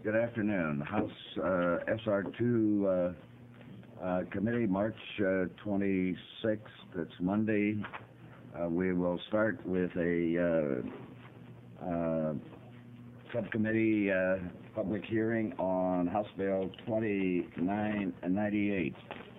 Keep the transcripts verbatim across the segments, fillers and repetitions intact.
Good afternoon. House uh, S R two uh, uh, Committee, March uh, twenty-sixth. It's Monday. Uh, we will start with a uh, uh, subcommittee uh, public hearing on House Bill twenty-nine ninety-eight.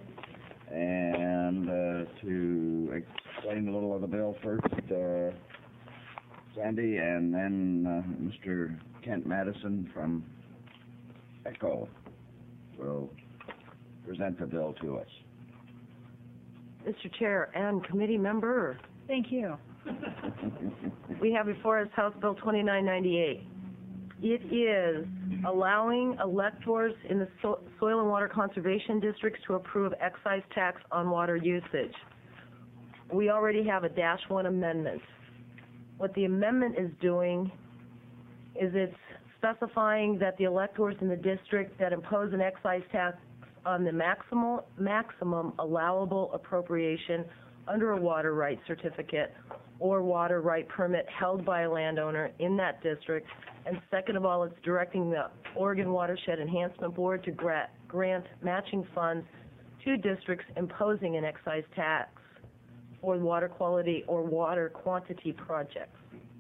And uh, to explain a little of the bill first, uh, Sandy, and then uh, Mister Kent Madison from ECHO will present the bill to us. Mister Chair and committee member, Thank you. we have before us House Bill twenty-nine ninety-eight. It is allowing electors in the so soil and water conservation districts to approve excise tax on water usage. We already have a dash one amendment. What the amendment is doing is it's specifying that the electors in the district that impose an excise tax on the maximal, maximum allowable appropriation under a water right certificate or water right permit held by a landowner in that district. And second of all, it's directing the Oregon Watershed Enhancement Board to gra grant matching funds to districts imposing an excise tax for water quality or water quantity projects.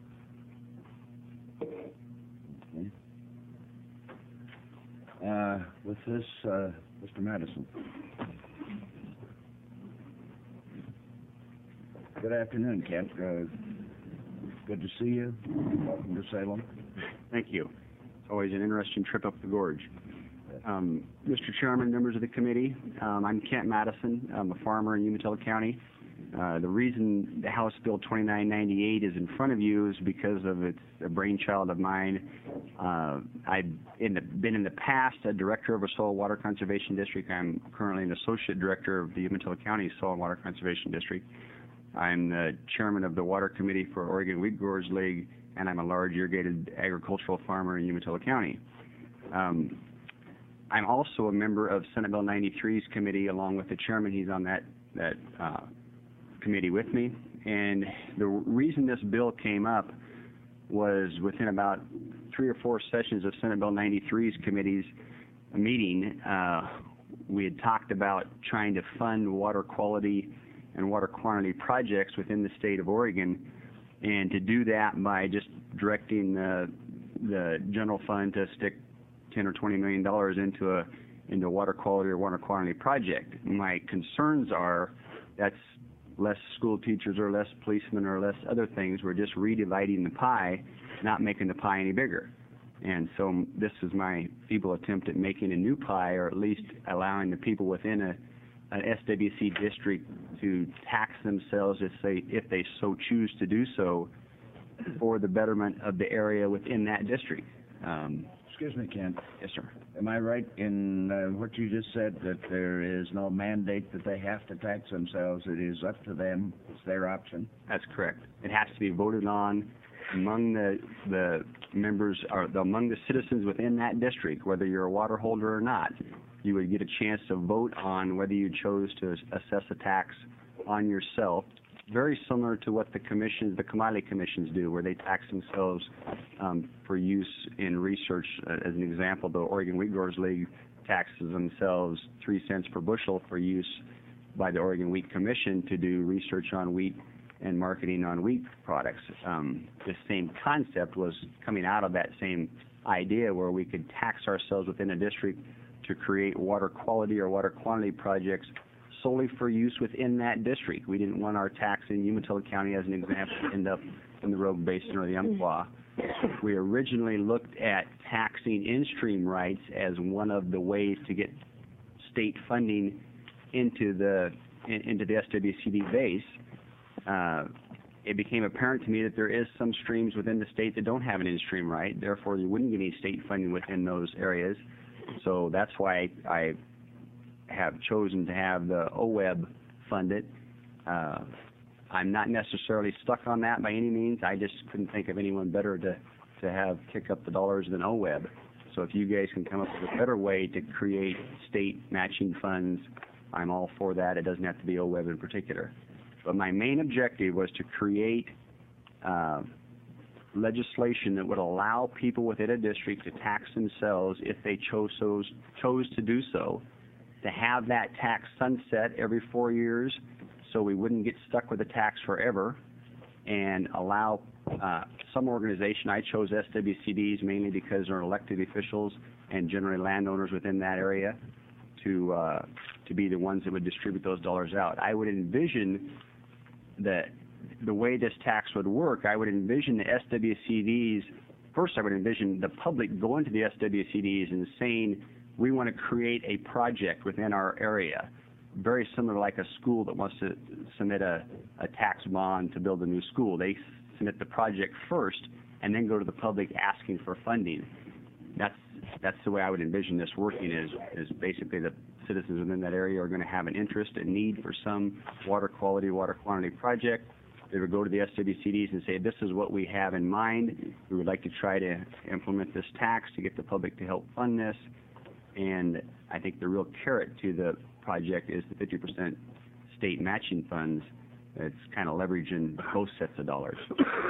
Okay. Uh, with this, uh, Mister Madison. Good afternoon, Kent. Uh, good to see you. Welcome to Salem. Thank you. It's always an interesting trip up the gorge. Um, Mister Chairman, members of the committee, um, I'm Kent Madison. I'm a farmer in Umatilla County. Uh, the reason the House Bill twenty-nine ninety-eight is in front of you is because of it's a brainchild of mine. Uh, I've in the, been in the past a director of a soil water conservation district. I'm currently an associate director of the Umatilla County Soil and Water Conservation District. I'm the chairman of the Water Committee for Oregon Wheat Growers League, and I'm a large irrigated agricultural farmer in Umatilla County. Um, I'm also a member of Senate Bill ninety-three's committee, along with the chairman. He's on that that uh, committee with me. And the reason this bill came up was within about three or four sessions of Senate Bill ninety-three's committee's meeting, uh, we had talked about trying to fund water quality and water quantity projects within the state of Oregon, and to do that by just directing the, the general fund to stick ten or twenty million dollars into a into a water quality or water quantity project. My concerns are that's less school teachers or less policemen or less other things. We're just redividing the pie, not making the pie any bigger. And so this is my feeble attempt at making a new pie, or at least allowing the people within a an S W C district to tax themselves if they, if they so choose to do so for the betterment of the area within that district. Um, Excuse me, Kent. yes, sir. Am I right in uh, what you just said, that there is no mandate that they have to tax themselves? It is up to them. It's their option. That's correct. It has to be voted on among the the members, or the, among the citizens within that district, whether you're a water holder or not. You would get a chance to vote on whether you chose to assess a tax on yourself, very similar to what the commissions, the commodity commissions do, where they tax themselves um, for use in research. Uh, as an example, the Oregon Wheat Growers League taxes themselves three cents per bushel for use by the Oregon Wheat Commission to do research on wheat and marketing on wheat products. Um, the same concept was coming out of that same idea, where we could tax ourselves within a district to create water quality or water quantity projects solely for use within that district. We didn't want our tax in Umatilla County, as an example, to end up in the Rogue Basin or the Umpqua. We originally looked at taxing in-stream rights as one of the ways to get state funding into the in, into the S W C D base. Uh, it became apparent to me that there is some streams within the state that don't have an in-stream right. Therefore, you wouldn't get any state funding within those areas. So that's why I have chosen to have the O W E B funded. Uh, I'm not necessarily stuck on that by any means. I just couldn't think of anyone better to, to have kick up the dollars than O W E B. So if you guys can come up with a better way to create state matching funds, I'm all for that. It doesn't have to be O W E B in particular. But my main objective was to create uh, legislation that would allow people within a district to tax themselves if they chose so, chose to do so, to have that tax sunset every four years so we wouldn't get stuck with the tax forever, and allow uh, some organization, I chose S W C Ds mainly because they're elected officials and generally landowners within that area, to uh, to be the ones that would distribute those dollars out. I would envision that the way this tax would work, I would envision the S W C Ds, first I would envision the public going to the S W C Ds and saying, we want to create a project within our area, very similar like a school that wants to submit a, a tax bond to build a new school. They submit the project first and then go to the public asking for funding. That's that's the way I would envision this working, is is basically the citizens within that area are going to have an interest and need for some water quality, water quantity project. They would go to the S W C Ds and say, this is what we have in mind. We would like to try to implement this tax to get the public to help fund this. And I think the real carrot to the project is the fifty percent state matching funds. It's kind of leveraging both sets of dollars.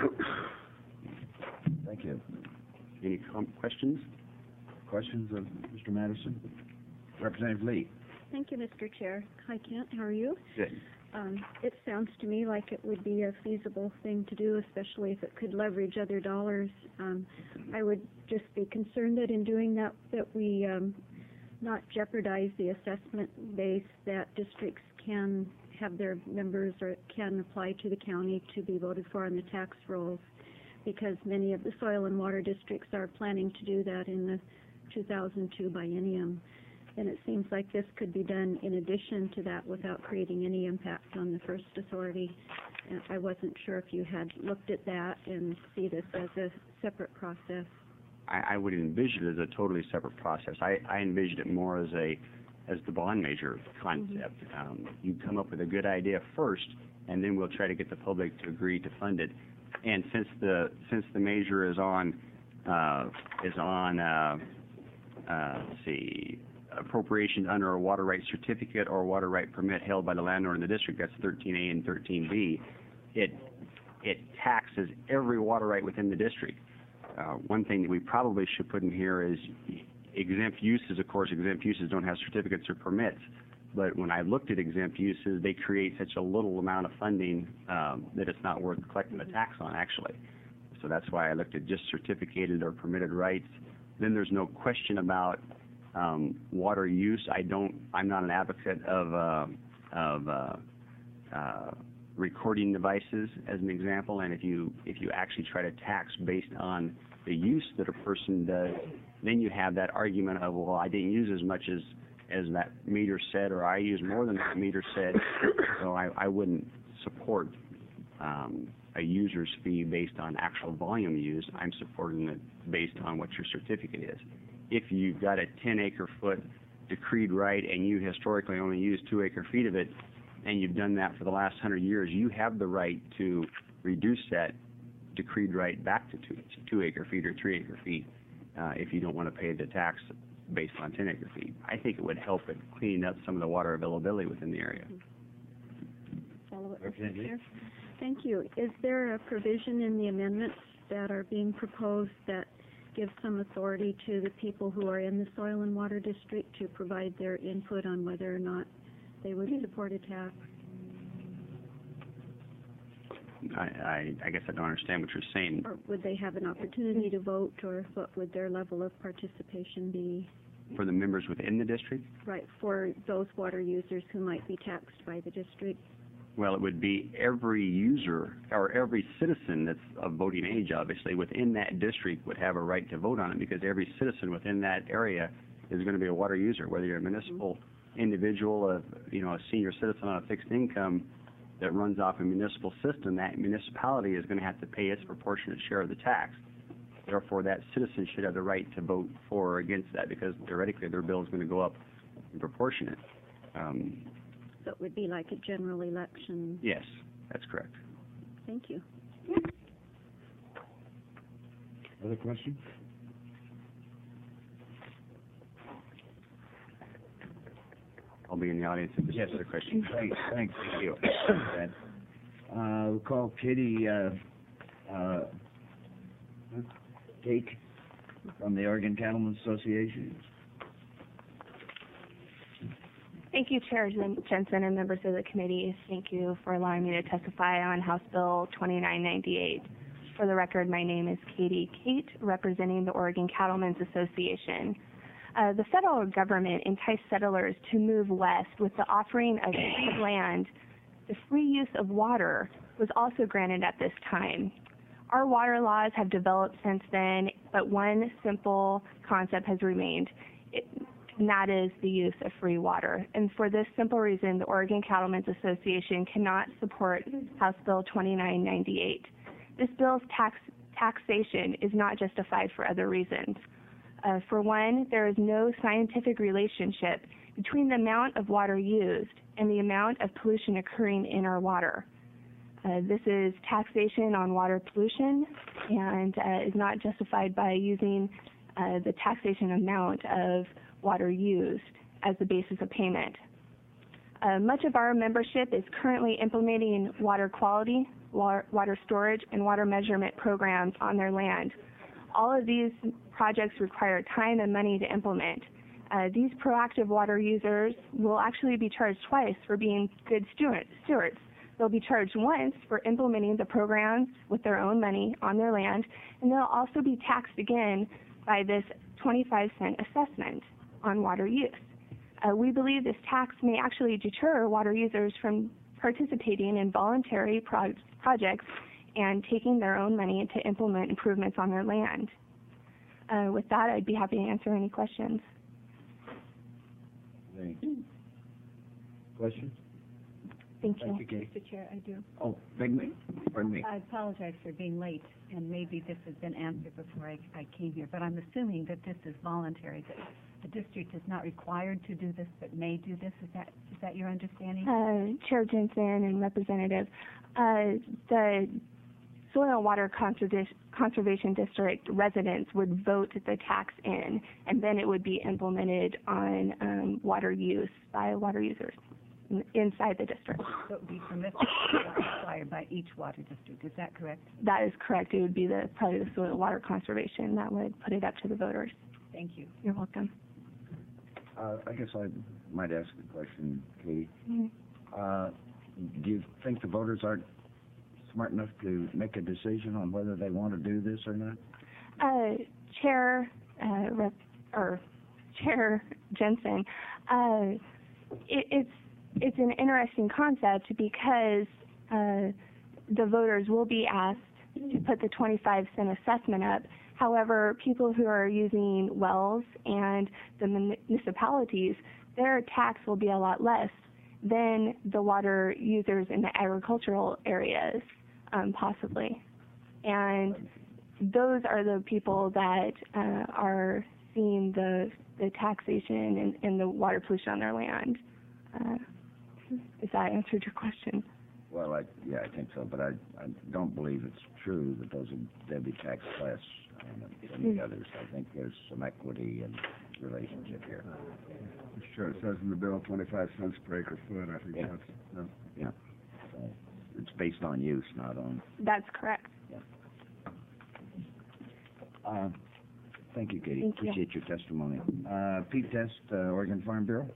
Thank you. Any com- questions? Questions of Mister Madison? Representative Lee. Thank you, Mister Chair. Hi, Kent. How are you? Good. Um, it sounds to me like it would be a feasible thing to do, especially if it could leverage other dollars. Um, I would just be concerned that in doing that, that we um, not jeopardize the assessment base that districts can have their members or can apply to the county to be voted for on the tax rolls, because many of the soil and water districts are planning to do that in the two thousand two biennium. And it seems like this could be done in addition to that without creating any impact on the first authority. And I wasn't sure if you had looked at that and see this as a separate process. I, I would envision it as a totally separate process. I, I envision it more as a as the bond measure concept. Mm-hmm. Um, you come up with a good idea first, and then we'll try to get the public to agree to fund it. And since the since the measure is on uh, is on uh, uh, let's see. appropriations under a water right certificate or water right permit held by the landowner in the district, that's thirteen A and thirteen B, it it taxes every water right within the district. Uh, one thing that we probably should put in here is exempt uses. Of course, exempt uses don't have certificates or permits, but when I looked at exempt uses, they create such a little amount of funding um, that it's not worth collecting a tax on, actually. So that's why I looked at just certificated or permitted rights. Then there's no question about Um, water use. I don't. I'm not an advocate of uh, of uh, uh, recording devices, as an example. And if you if you actually try to tax based on the use that a person does, then you have that argument of, well, I didn't use as much as as that meter said, or I used more than that meter said. So I, I wouldn't support um, a user's fee based on actual volume used. I'm supporting it based on what your certificate is. If you've got a ten acre foot decreed right and you historically only use two acre feet of it, and you've done that for the last hundred years, you have the right to reduce that decreed right back to two, two acre feet or three acre feet uh, if you don't want to pay the tax based on ten acre feet. I think it would help in cleaning up some of the water availability within the area. Follow it, Mister Chair. Thank you. Is there a provision in the amendments that are being proposed that give some authority to the people who are in the soil and water district to provide their input on whether or not they would support a tax? I, I, I guess I don't understand what you're saying. Or would they have an opportunity to vote, or what would their level of participation be? For the members within the district? Right, for those water users who might be taxed by the district. Well, it would be every user or every citizen that's of voting age, obviously, within that district would have a right to vote on it, because every citizen within that area is going to be a water user, whether you're a municipal mm-hmm. individual, a, you know, a senior citizen on a fixed income that runs off a municipal system. That municipality is going to have to pay its proportionate share of the tax. Therefore, that citizen should have the right to vote for or against that, because theoretically their bill is going to go up in proportionate. Um, So it would be like a general election? Yes, that's correct. Thank you. Other questions? I'll be in the audience if there's other questions. Thanks, thanks, thank you. Uh, we'll call Katie, uh, uh, Kate from the Oregon Cattlemen's Association. Thank you, Chair Jen- Jensen and members of the committee. Thank you for allowing me to testify on House Bill twenty-nine ninety-eight. For the record, my name is Katie Kate, representing the Oregon Cattlemen's Association. Uh, the federal government enticed settlers to move west with the offering of free land. The free use of water was also granted at this time. Our water laws have developed since then, but one simple concept has remained, it, and that is the use of free water. And for this simple reason, the Oregon Cattlemen's Association cannot support House Bill twenty-nine ninety-eight. This bill's tax, taxation is not justified for other reasons. Uh, for one, there is no scientific relationship between the amount of water used and the amount of pollution occurring in our water. Uh, this is taxation on water pollution and uh, is not justified by using uh, the taxation amount of water used as the basis of payment. Uh, much of our membership is currently implementing water quality, water, water storage, and water measurement programs on their land. All of these projects require time and money to implement. Uh, these proactive water users will actually be charged twice for being good steward, stewards. They'll be charged once for implementing the programs with their own money on their land, and they'll also be taxed again by this twenty-five cent assessment on water use. Uh, we believe this tax may actually deter water users from participating in voluntary pro projects and taking their own money to implement improvements on their land. Uh, with that, I'd be happy to answer any questions. Any questions? Thank you. Thank you, Kate. Mister Chair, I do. Oh, beg me, pardon me. I apologize for being late, and maybe this has been answered before I, I came here, but I'm assuming that this is voluntary, that the district is not required to do this, but may do this. Is that is that your understanding? Uh, Chair Jensen and Representative, uh, the Soil and Water Conservation, Conservation District residents would vote the tax in, and then it would be implemented on um, water use by water users in, inside the district. So it would be permissible, not required by each water district. Is that correct? That is correct. It would be the probably the Soil and Water Conservation that would put it up to the voters. Thank you. You're welcome. Uh, I guess I might ask a question, Katie. Mm-hmm. Uh, do you think the voters aren't smart enough to make a decision on whether they want to do this or not? Uh, Chair, uh, Rep, or Chair Jensen, uh, it, it's it's an interesting concept because uh, the voters will be asked to put the twenty-five cent assessment up. However, people who are using wells and the municipalities, their tax will be a lot less than the water users in the agricultural areas, um, possibly. And those are the people that uh, are seeing the, the taxation and, and the water pollution on their land. Uh, if that answered your question. Well, I, yeah, I think so, but I, I don't believe it's true that those are, they'll be taxed less um, than the others. I think there's some equity and relationship here. Sure, it says in the bill twenty-five cents per acre foot. I think Yeah. that's, no. Yeah. So it's based on use, not on, That's correct. uh, thank you, Katie. Thank you. Appreciate your testimony. Uh, Pete Test, uh, Oregon Farm Bureau.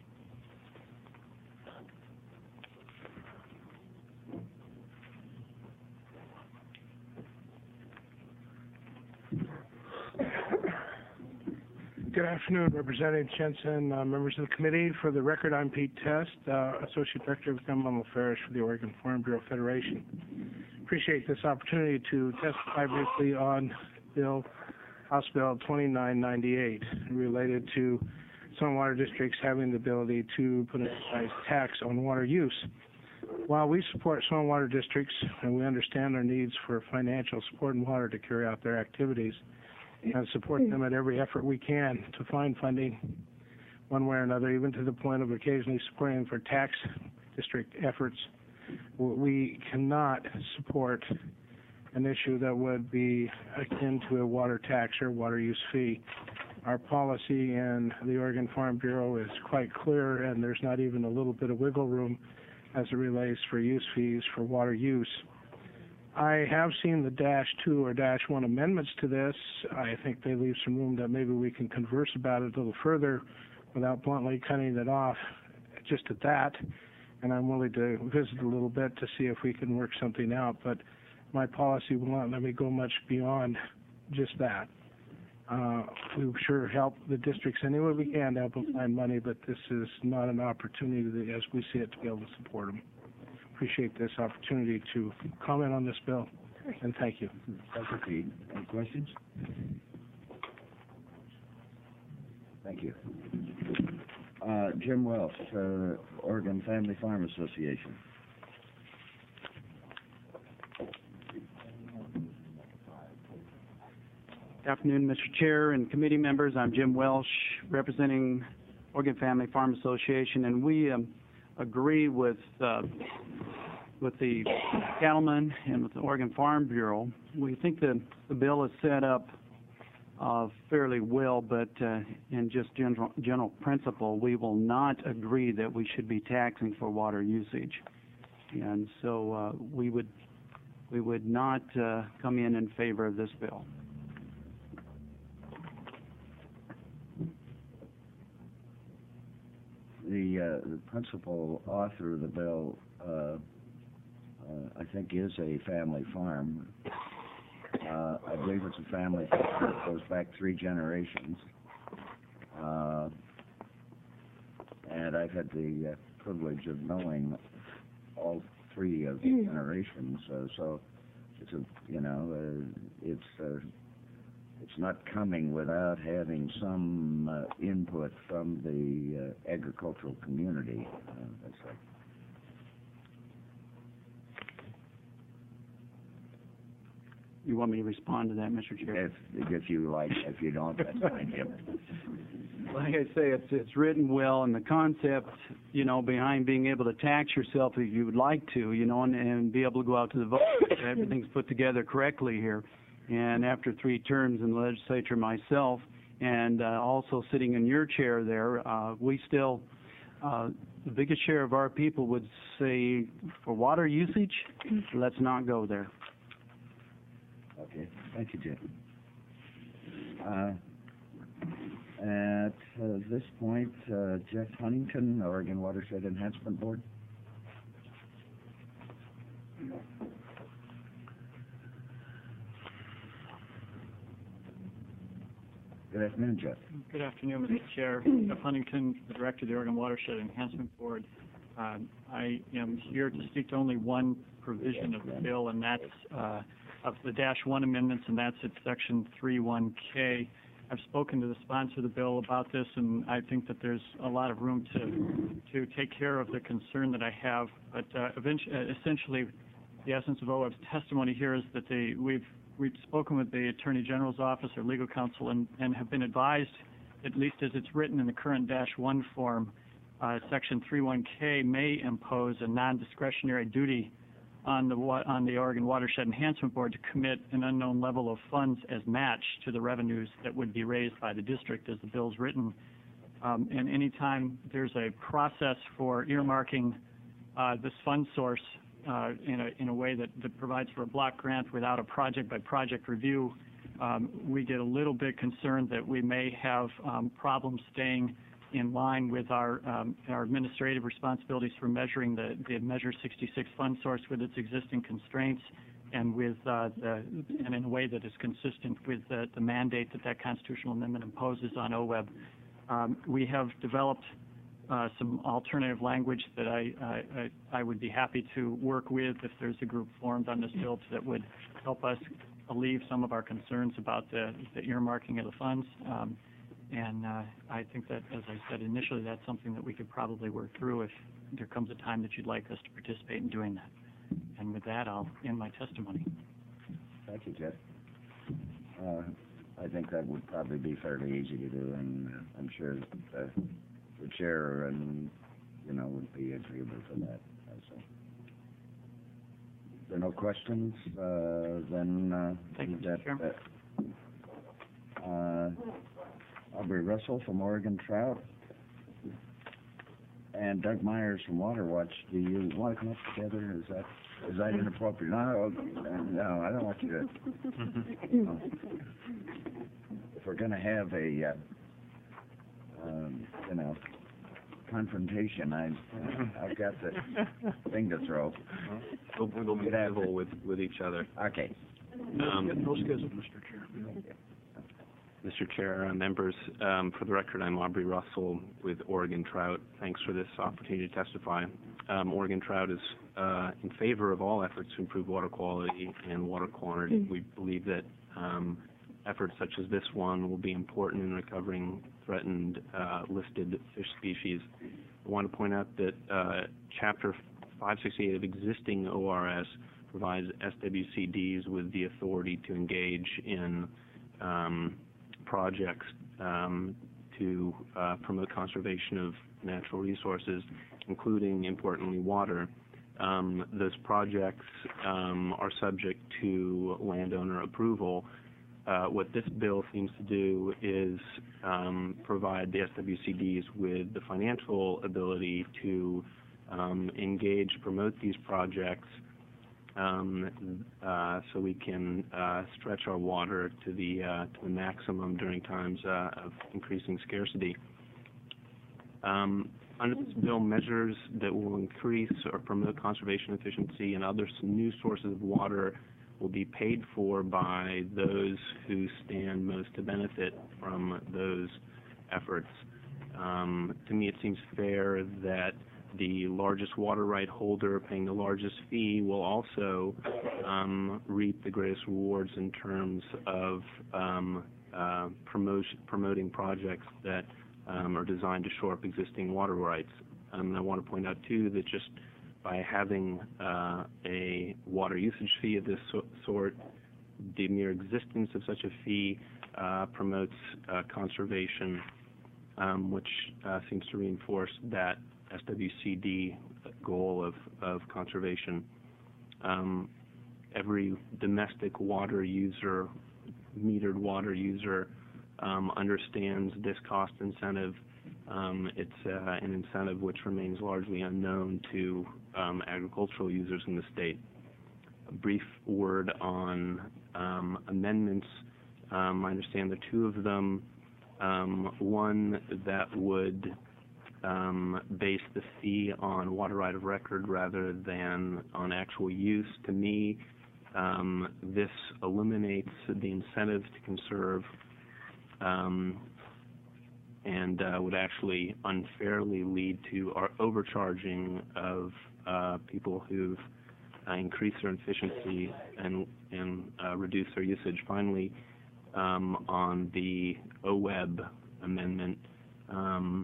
Good afternoon, Representative Jensen, uh, members of the committee. For the record, I'm Pete Test, uh, Associate Director of Governmental Affairs for the Oregon Farm Bureau Federation. Appreciate this opportunity to testify briefly on Bill, House Bill twenty-nine ninety-eight, related to some water districts having the ability to put an excise tax on water use. While we support some water districts and we understand their needs for financial support and water to carry out their activities, and support them at every effort we can to find funding one way or another, even to the point of occasionally supporting them for tax district efforts, we cannot support an issue that would be akin to a water tax or water use fee. Our policy in the Oregon Farm Bureau is quite clear, and there's not even a little bit of wiggle room as it relates for use fees for water use. I have seen the dash two or dash one amendments to this. I think they leave some room that maybe we can converse about it a little further without bluntly cutting it off just at that. And I'm willing to visit a little bit to see if we can work something out. But my policy will not let me go much beyond just that. Uh, we sure help the districts any way we can to help them find money, but this is not an opportunity, as we see it, to be able to support them. Appreciate this opportunity to comment on this bill, and thank you. Thank you, Pete. Any questions? Thank you. Uh, Jim Welch, uh, Oregon Family Farm Association. Good afternoon, Mister Chair and committee members. I'm Jim Welsh, representing Oregon Family Farm Association, and we um, agree with uh, with the cattlemen and with the Oregon Farm Bureau. We think the, the bill is set up uh, fairly well, but uh, in just general, general principle, we will not agree that we should be taxing for water usage. And so uh, we would we would not uh, come in in favor of this bill. The, uh, the principal author of the bill, uh, uh, I think, is a family farm. Uh, I believe it's a family farm that goes back three generations. Uh, and I've had the uh, privilege of knowing all three of the generations. Uh, so it's a, you know, uh, it's uh, it's not coming without having some uh, input from the uh, agricultural community. Uh, that's like You want me to respond to that, Mister Chair? If, if you like, if you don't, that's fine, Jim. Like I say, it's it's written well, and the concept, you know, behind being able to tax yourself if you would like to, you know, and, and be able to go out to the vote, everything's put together correctly here. And after three terms in the legislature myself, and uh, also sitting in your chair there, uh, we still, uh, the biggest share of our people would say, for water usage, let's not go there. Okay, thank you, Jim. Uh, at uh, this point, uh, Jeff Huntington, Oregon Watershed Enhancement Board. Good afternoon, Jeff. Good afternoon, Mister Chair. Jeff Huntington, the Director of the Oregon Watershed Enhancement Board. Um, I am here to speak to only one provision of the bill, and that's uh, of the dash one amendments, and that's at section three one K. I've spoken to the sponsor of the bill about this, and I think that there's a lot of room to to take care of the concern that I have. But uh, eventually, uh, essentially, the essence of O W B's testimony here is that they, we've we've spoken with the Attorney General's office or legal counsel, and, and have been advised, at least as it's written in the current dash one form, uh, section three one K may impose a non-discretionary duty on the on the Oregon Watershed Enhancement Board to commit an unknown level of funds as match to the revenues that would be raised by the district as the bill's written. Um, and anytime there's a process for earmarking uh, this fund source uh, in a in a way that, that provides for a block grant without a project-by-project review, um, we get a little bit concerned that we may have um, problems staying in line with our um, our administrative responsibilities for measuring the, the Measure sixty-six fund source with its existing constraints, and with uh, the, and in a way that is consistent with the, the mandate that that constitutional amendment imposes on O W B. Um, we have developed uh, some alternative language that I, I I would be happy to work with if there's a group formed on this bill that would help us alleviate some of our concerns about the, the earmarking of the funds. Um, And uh, I think that, as I said initially, that's something that we could probably work through if there comes a time that you'd like us to participate in doing that. And with that, I'll end my testimony. Thank you, Jeff. Uh, I think that would probably be fairly easy to do, and uh, I'm sure that uh, the chair and, you know, would be agreeable to that. Uh, so. If there are no questions, uh, then uh, Thank you, that, Chair. uh, uh, Aubrey Russell from Oregon Trout, and Doug Myers from Water Watch. Do you want to come up together? Is that Is that inappropriate? No, no, I don't want you to. No. If we're gonna have a, uh, um, you know, confrontation, I, I've got the thing to throw. We'll, we'll be Good afternoon. civil with, with each other. Okay. Um, No schedule, Mister Chair. Mister Chair, uh, members, um, for the record, I'm Aubrey Russell with Oregon Trout. Thanks for this opportunity to testify. Um, Oregon Trout is uh, in favor of all efforts to improve water quality and water quantity. We believe that um, efforts such as this one will be important in recovering threatened uh, listed fish species. I want to point out that uh, Chapter five sixty-eight of existing O R S provides S W C Ds with the authority to engage in um, projects um, to uh, promote conservation of natural resources, including, importantly, water. Um, those projects um, are subject to landowner approval. Uh, what this bill seems to do is um, provide the S W C Ds with the financial ability to um, engage, promote these projects, um, uh, so we can uh, stretch our water to the uh, to the maximum during times uh, of increasing scarcity. Um, under this bill, measures that will increase or promote conservation efficiency and other s- new sources of water will be paid for by those who stand most to benefit from those efforts. Um, to me, it seems fair that the largest water right holder paying the largest fee will also um, reap the greatest rewards in terms of um, uh, promotion, promoting projects that um, are designed to shore up existing water rights. Um, and I want to point out, too, that just by having uh, a water usage fee of this so- sort, the mere existence of such a fee uh, promotes uh, conservation, um, which uh, seems to reinforce that S W C D goal of, of conservation. Um, every domestic water user, metered water user, um, understands this cost incentive. Um, it's uh, an incentive which remains largely unknown to um, agricultural users in the state. A brief word on um, amendments. Um, I understand the two of them. Um, one that would um, base the fee on water right of record rather than on actual use. To me, um, this eliminates the incentive to conserve um, and uh, would actually unfairly lead to our overcharging of uh, people who've uh, increased their efficiency and, and uh, reduced their usage. Finally, um, on the O W E B amendment, um,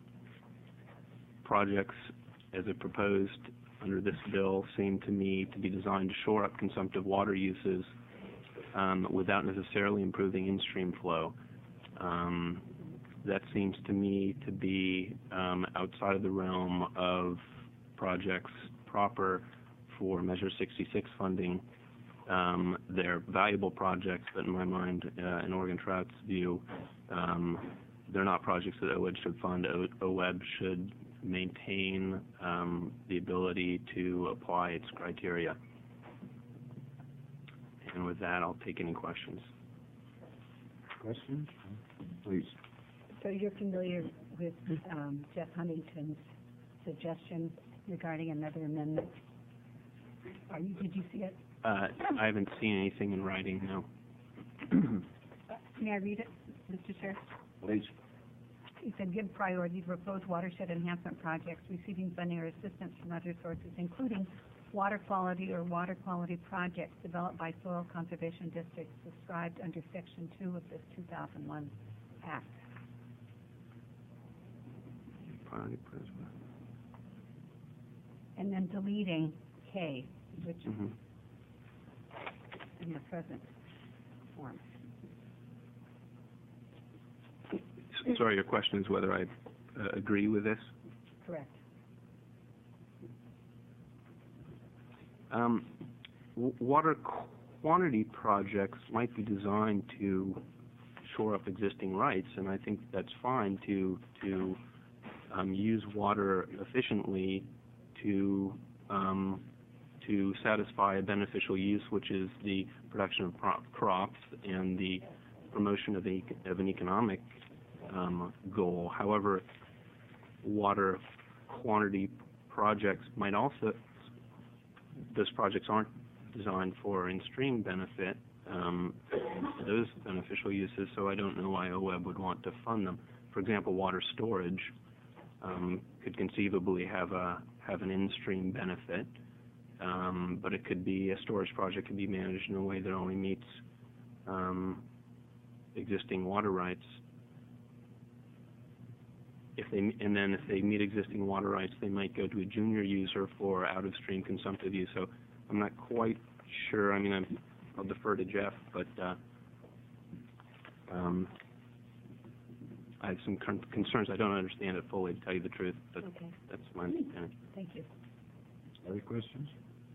projects as it proposed under this bill seem to me to be designed to shore up consumptive water uses um, without necessarily improving in-stream flow. Um, that seems to me to be um, outside of the realm of projects proper for Measure sixty-six funding. Um, they're valuable projects, but in my mind, uh, in Oregon Trout's view, um, they're not projects that O W E B should fund. O W E B should maintain um, the ability to apply its criteria. And with that, I'll take any questions. Questions? Please. So you're familiar with um, Jeff Huntington's suggestion regarding another amendment? Are you, did you see it? Uh, I haven't seen anything in writing, no. May I read it, Mister Chair? Please. He said, give priority to proposed watershed enhancement projects receiving funding or assistance from other sources, including water quality or water quality projects developed by soil conservation districts described under Section two of this two thousand one Act. And then deleting K, which is Mhm. in the present form. S- Sorry, your question is whether I uh, agree with this? Correct. Um, w- water quantity projects might be designed to shore up existing rights, and I think that's fine to to um, use water efficiently to um, to satisfy a beneficial use, which is the production of pro- crops and the promotion of, the, of an economic um, goal. However, water quantity projects might also, those projects aren't designed for in-stream benefit, um, those beneficial uses, so I don't know why O W E B would want to fund them. For example, water storage um, could conceivably have a have an in-stream benefit, um, but it could be, a storage project could be managed in a way that only meets um, existing water rights. If they, and then if they meet existing water rights, they might go to a junior user for out-of-stream consumptive use. So I'm not quite sure. I mean, I'm, I'll defer to Jeff, but uh, um, I have some con- concerns. I don't understand it fully, to tell you the truth, but Okay. that's my understanding. Thank you. Other questions?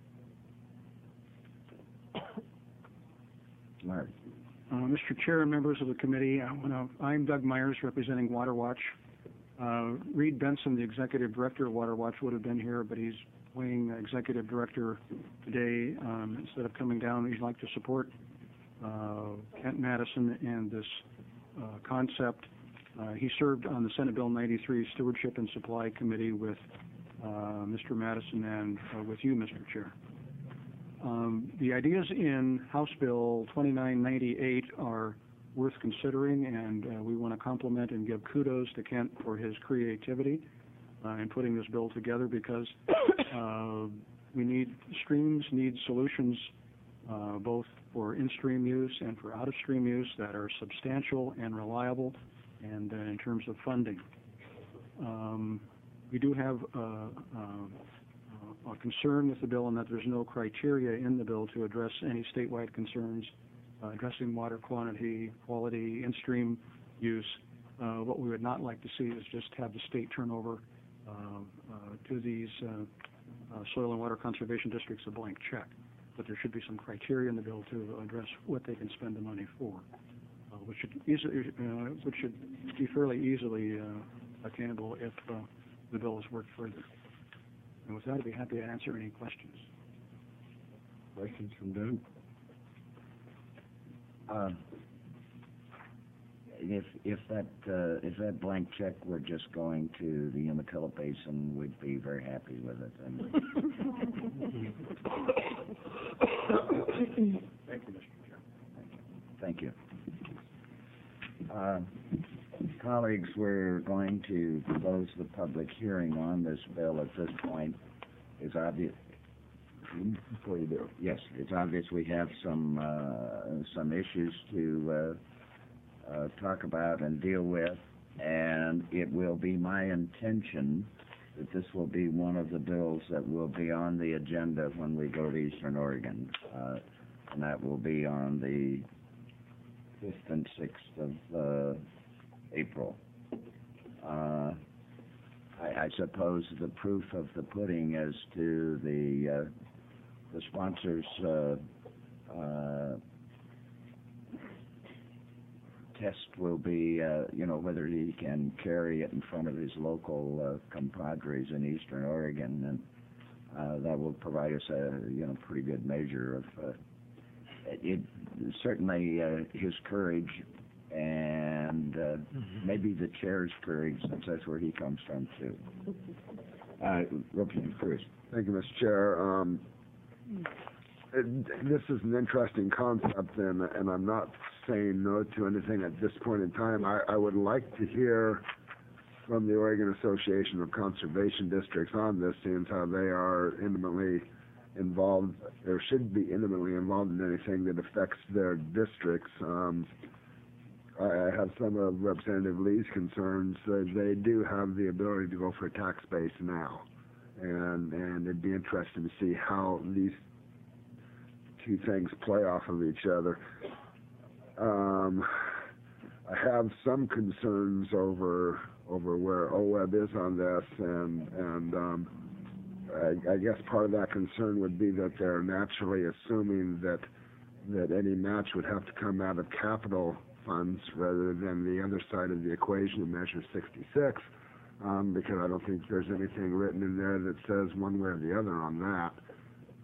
Mark? Uh, Mister Chair and members of the committee, I wanna, I'm Doug Myers, representing Water Watch. Uh, Reed Benson, the executive director of Water Watch, would have been here, but he's weighing executive director today. Um, instead of coming down, he'd like to support uh, Kent Madison and this uh, concept. Uh, he served on the Senate Bill ninety-three Stewardship and Supply Committee with uh, Mister Madison and uh, with you, Mister Chair. Um, the ideas in House Bill twenty-nine ninety-eight are worth considering, and uh, we want to compliment and give kudos to Kent for his creativity uh, in putting this bill together, because uh, we need, streams need solutions uh, both for in-stream use and for out-of-stream use that are substantial and reliable, and uh, in terms of funding. Um, we do have uh, uh, a concern with the bill in that there's no criteria in the bill to address any statewide concerns uh, addressing water quantity, quality, in-stream use. Uh, what we would not like to see is just have the state turn over uh, uh, to these uh, uh, soil and water conservation districts a blank check. But there should be some criteria in the bill to address what they can spend the money for, uh, which should easily, uh, which should be fairly easily uh, attainable if uh, the bill is worked further. And with that, I'd be happy to answer any questions. Questions from Doug? Uh, if if that uh, if that blank check were just going to the Umatilla Basin, we'd be very happy with it. And Thank you, Mister Chair. thank you. Uh, colleagues, we're going to close the public hearing on this bill at this point. It's obvious. Before you do, yes, it's obvious we have some uh, some issues to uh, uh, talk about and deal with, and it will be my intention that this will be one of the bills that will be on the agenda when we go to Eastern Oregon, uh, and that will be on the fifth and sixth of uh, April. Uh, I, I suppose the proof of the pudding as to the uh, the sponsor's uh, uh, test will be, uh, you know, whether he can carry it in front of his local uh, compadres in Eastern Oregon, and uh, that will provide us a, you know, pretty good measure of uh, it. Certainly, uh, his courage, and uh, mm-hmm. maybe the chair's courage, since that's where he comes from too. Uh, Representative Cruz. Thank you, Mister Chair. Um, it, this is an interesting concept, and, and I'm not saying no to anything at this point in time. I, I would like to hear from the Oregon Association of Conservation Districts on this, seeing how they are intimately involved, or should be intimately involved in anything that affects their districts. Um, I, I have some of Representative Lee's concerns. Uh, they do have the ability to go for a tax base now. And, and it'd be interesting to see how these two things play off of each other. Um, I have some concerns over over where O W E B is on this, and and um, I, I guess part of that concern would be that they're naturally assuming that that any match would have to come out of capital funds rather than the other side of the equation of Measure sixty-six. Um, because I don't think there's anything written in there that says one way or the other on that.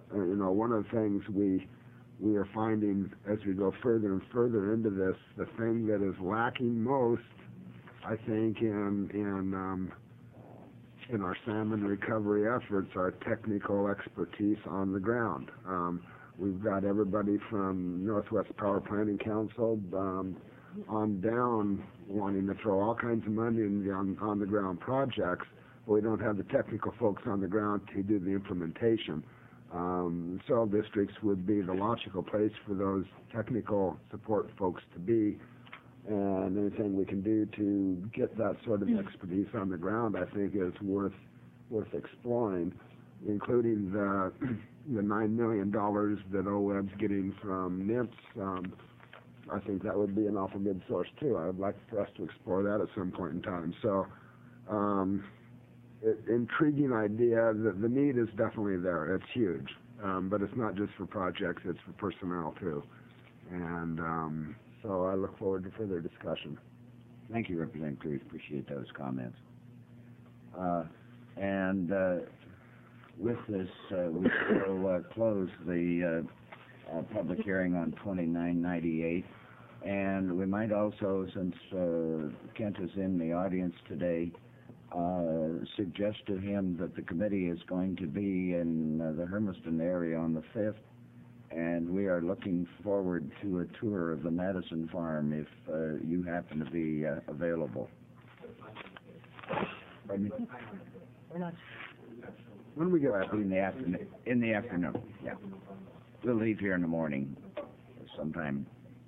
Uh, you know, one of the things we we are finding as we go further and further into this, the thing that is lacking most, I think, in in um, in our salmon recovery efforts are technical expertise on the ground. Um, we've got everybody from Northwest Power Planning Council um, on down wanting to throw all kinds of money in the on, on the ground projects, but we don't have the technical folks on the ground to do the implementation. Um, soil districts would be the logical place for those technical support folks to be, and anything we can do to get that sort of expertise on the ground, I think, is worth worth exploring, including the the nine million dollars that O W E B's getting from N I M S. Um, I think that would be an awful good source too. I would like for us to explore that at some point in time. So, um, it, intriguing idea. The, the need is definitely there. It's huge, um, but it's not just for projects; it's for personnel too. And um, so I look forward to further discussion. Thank you, Representative Cruz. Appreciate those comments. Uh, and uh, with this, uh, we will uh, close the uh, uh, public hearing on twenty-nine ninety-eight. And we might also, since uh, Kent is in the audience today, uh, suggest to him that the committee is going to be in uh, the Hermiston area on the fifth. And we are looking forward to a tour of the Madison Farm if uh, you happen to be uh, available. Pardon me? We're not. When do we go out? In the afternoon. In the afternoon, yeah. We'll leave here in the morning sometime.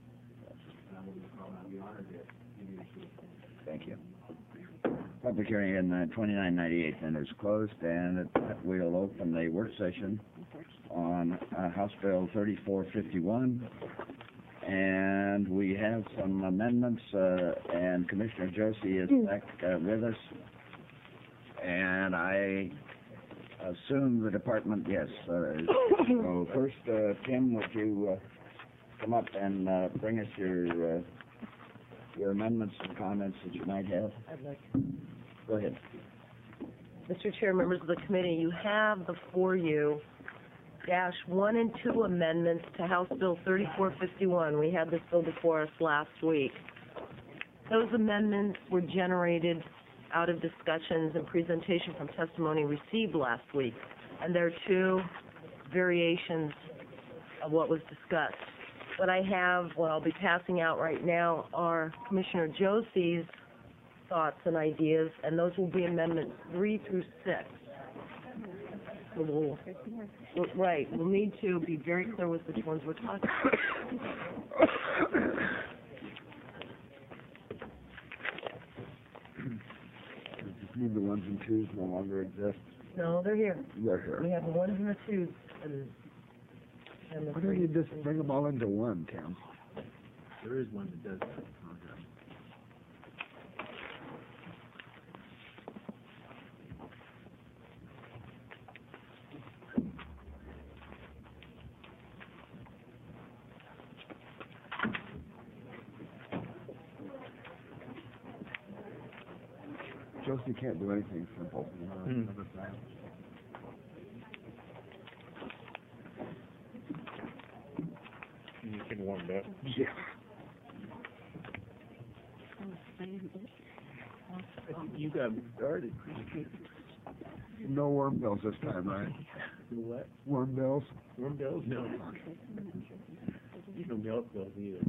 Thank you. Public hearing in uh, twenty-nine ninety-eight then is closed, and it, we'll open the work session on uh, House Bill thirty-four fifty-one, and we have some amendments, uh, and Commissioner Josie is back uh, with us, and I assume the department, yes. Uh, so first, uh, Tim, would you uh, come up and uh, bring us your uh, your amendments and comments that you might have? I'd like. Go ahead. Mister Chair, members of the committee, you have before you dash one and two amendments to House Bill thirty-four fifty-one. We had this bill before us last week. Those amendments were generated out of discussions and presentation from testimony received last week, and there are two variations of what was discussed. What I have, what I'll be passing out right now, are Commissioner Josie's thoughts and ideas, and those will be amendments three through six. So we'll, we'll, right, we'll need to be very clear with which ones we're talking about. Does this mean the ones and twos no longer exist? No, they're here. They're here. We have the ones and the twos, and, and the Why three. don't you just bring them all into one, Tim? There is one that does that. Josie can't do anything simple. You know, Hmm. You can warm it up. Yeah. You got me started. No worm bills this time, right? What? Worm bills? Warm bills? No. No milk bills either.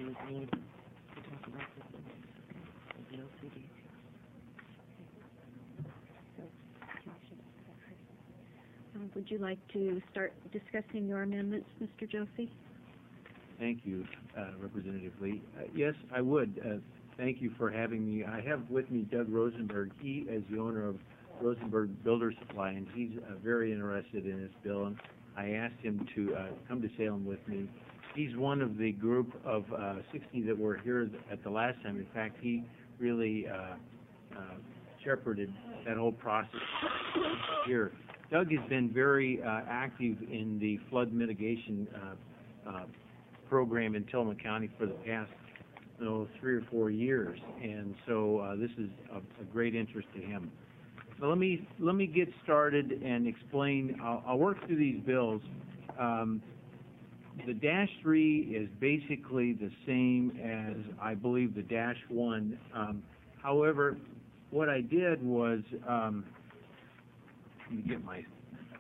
Um, would you like to start discussing your amendments, Mister Josie? Thank you, uh, Representative Lee. Uh, yes, I would. Uh, thank you for having me. I have with me Doug Rosenberg. He is the owner of Rosenberg Builder Supply, and he's uh, very interested in this bill. And I asked him to uh, come to Salem with me. He's one of the group of uh, sixty that were here at the last time. In fact, he really uh, uh, shepherded that whole process here. Doug has been very uh, active in the flood mitigation uh, uh, program in Tillamook County for the past, you know, three or four years, and so uh, this is of a great interest to him. But let me, let me get started and explain, I'll, I'll work through these bills. Um, the dash three is basically the same as, I believe, the dash one. Um, however, what I did was, um, let me get my,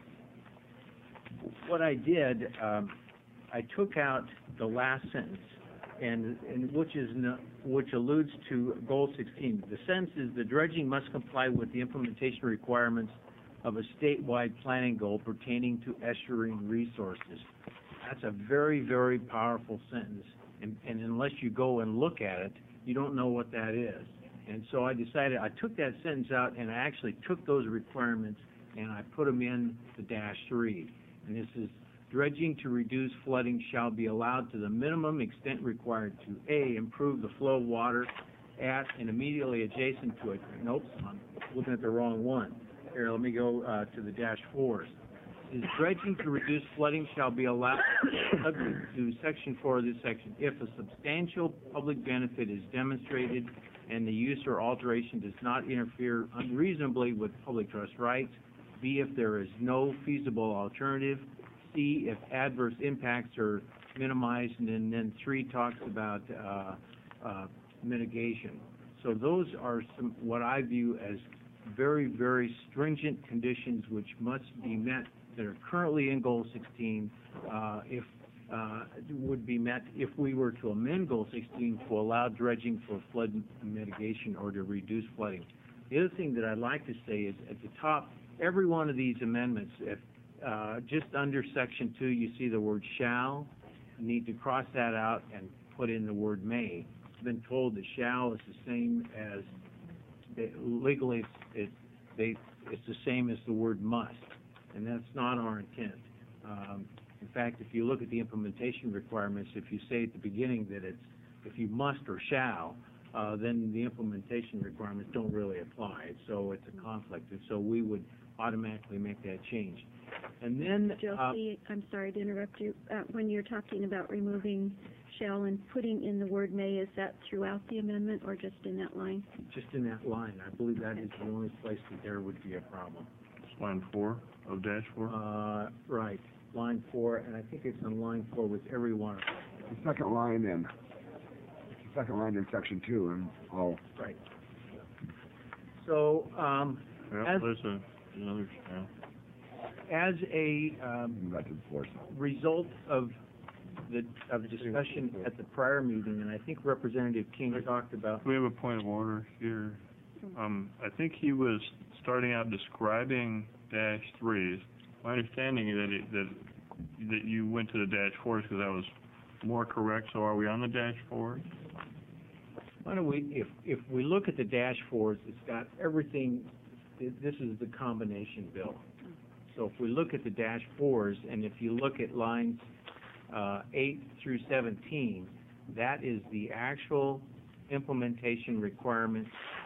what I did, um, I took out the last sentence, and, and which is no, which alludes to goal sixteen. The sentence is the dredging must comply with the implementation requirements of a statewide planning goal pertaining to estuarine resources. That's a very, very powerful sentence, and, and unless you go and look at it, you don't know what that is. And so I decided, I took that sentence out, and I actually took those requirements, and I put them in the dash three. And this is, dredging to reduce flooding shall be allowed to the minimum extent required to, A, improve the flow of water at and immediately adjacent to it. Nope, I'm looking at the wrong one. Here, let me go uh, to the dash fours. Is dredging to reduce flooding shall be allowed subject to section four of this section if a substantial public benefit is demonstrated and the use or alteration does not interfere unreasonably with public trust rights. B, if there is no feasible alternative. C, if adverse impacts are minimized, and then, then three talks about uh, uh, mitigation. So those are some what I view as very, very stringent conditions which must be met that are currently in Goal sixteen. Uh, if uh, would be met if we were to amend Goal sixteen to allow dredging for flood mitigation or to reduce flooding. The other thing that I'd like to say is at the top, every one of these amendments, if Uh, just under section two, you see the word shall. You need to cross that out and put in the word may. I've been told that shall is the same as, it, legally, it's, it, they, it's the same as the word must, and that's not our intent. Um, in fact, if you look at the implementation requirements, if you say at the beginning that it's, if you must or shall, uh, then the implementation requirements don't really apply. So it's a conflict, and so we would automatically make that change. And then, uh, Josie, I'm sorry to interrupt you. Uh, when you're talking about removing shall and putting in the word may, is that throughout the amendment or just in that line? just in that line, I believe that is the only place that there would be a problem. It's line four of dash four? Uh, right, line four, and I think it's on line four with every one of them. The second line in, it's the second line in section two, and all. Right. So, um, Yeah, as, there's a, another, yeah. as a, um, result of the, of discussion at the prior meeting, and I think Representative King talked about. We have a point of order here. Um, I think he was starting out describing dash threes. My understanding is that it, that, that you went to the dash fours because that was more correct, so are we on the dash fours? Why don't we, if, if we look at the dash fours, it's got everything, this is the combination bill. So if we look at the dash fours, and if you look at lines uh, eight through seventeen, that is the actual implementation requirements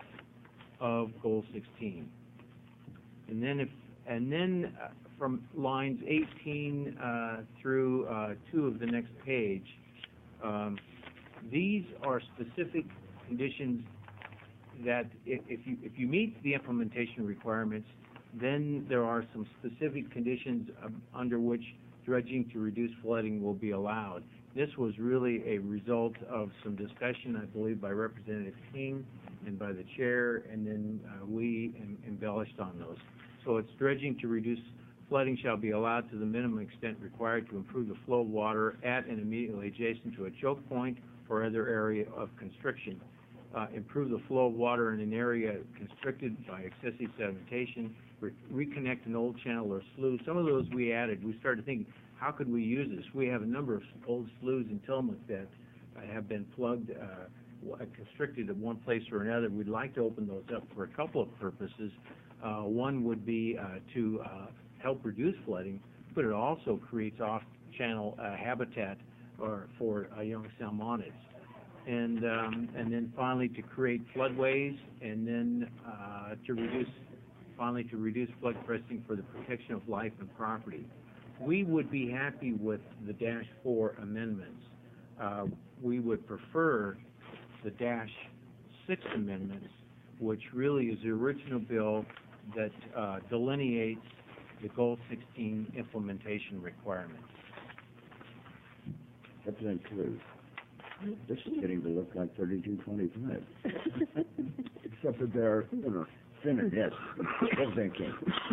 of Goal sixteen. And then if, and then uh, from lines eighteen uh, through uh, two of the next page, um, these are specific conditions that if, if you if you meet the implementation requirements, then there are some specific conditions uh, under which dredging to reduce flooding will be allowed. This was really a result of some discussion, I believe, by Representative King and by the chair, and then uh, we em embellished on those. So it's dredging to reduce flooding shall be allowed to the minimum extent required to improve the flow of water at and immediately adjacent to a choke point or other area of constriction. Uh, improve the flow of water in an area constricted by excessive sedimentation, re reconnect an old channel or slough. Some of those we added. We started thinking, how could we use this? We have a number of old sloughs in Tillamook that uh, have been plugged, uh, constricted at one place or another. We'd like to open those up for a couple of purposes. Uh, one would be uh, to uh, help reduce flooding, but it also creates off-channel uh, habitat or for uh, young salmonids. And um, and then finally to create floodways, and then uh, to reduce, finally to reduce flood cresting for the protection of life and property. We would be happy with the dash four amendments. Uh, we would prefer the dash six amendments, which really is the original bill that uh, delineates the Goal sixteen implementation requirements. Representative Cruz. This is getting to look like thirty-two twenty-five. Except that they're thinner. Thinner, yes. Representative King.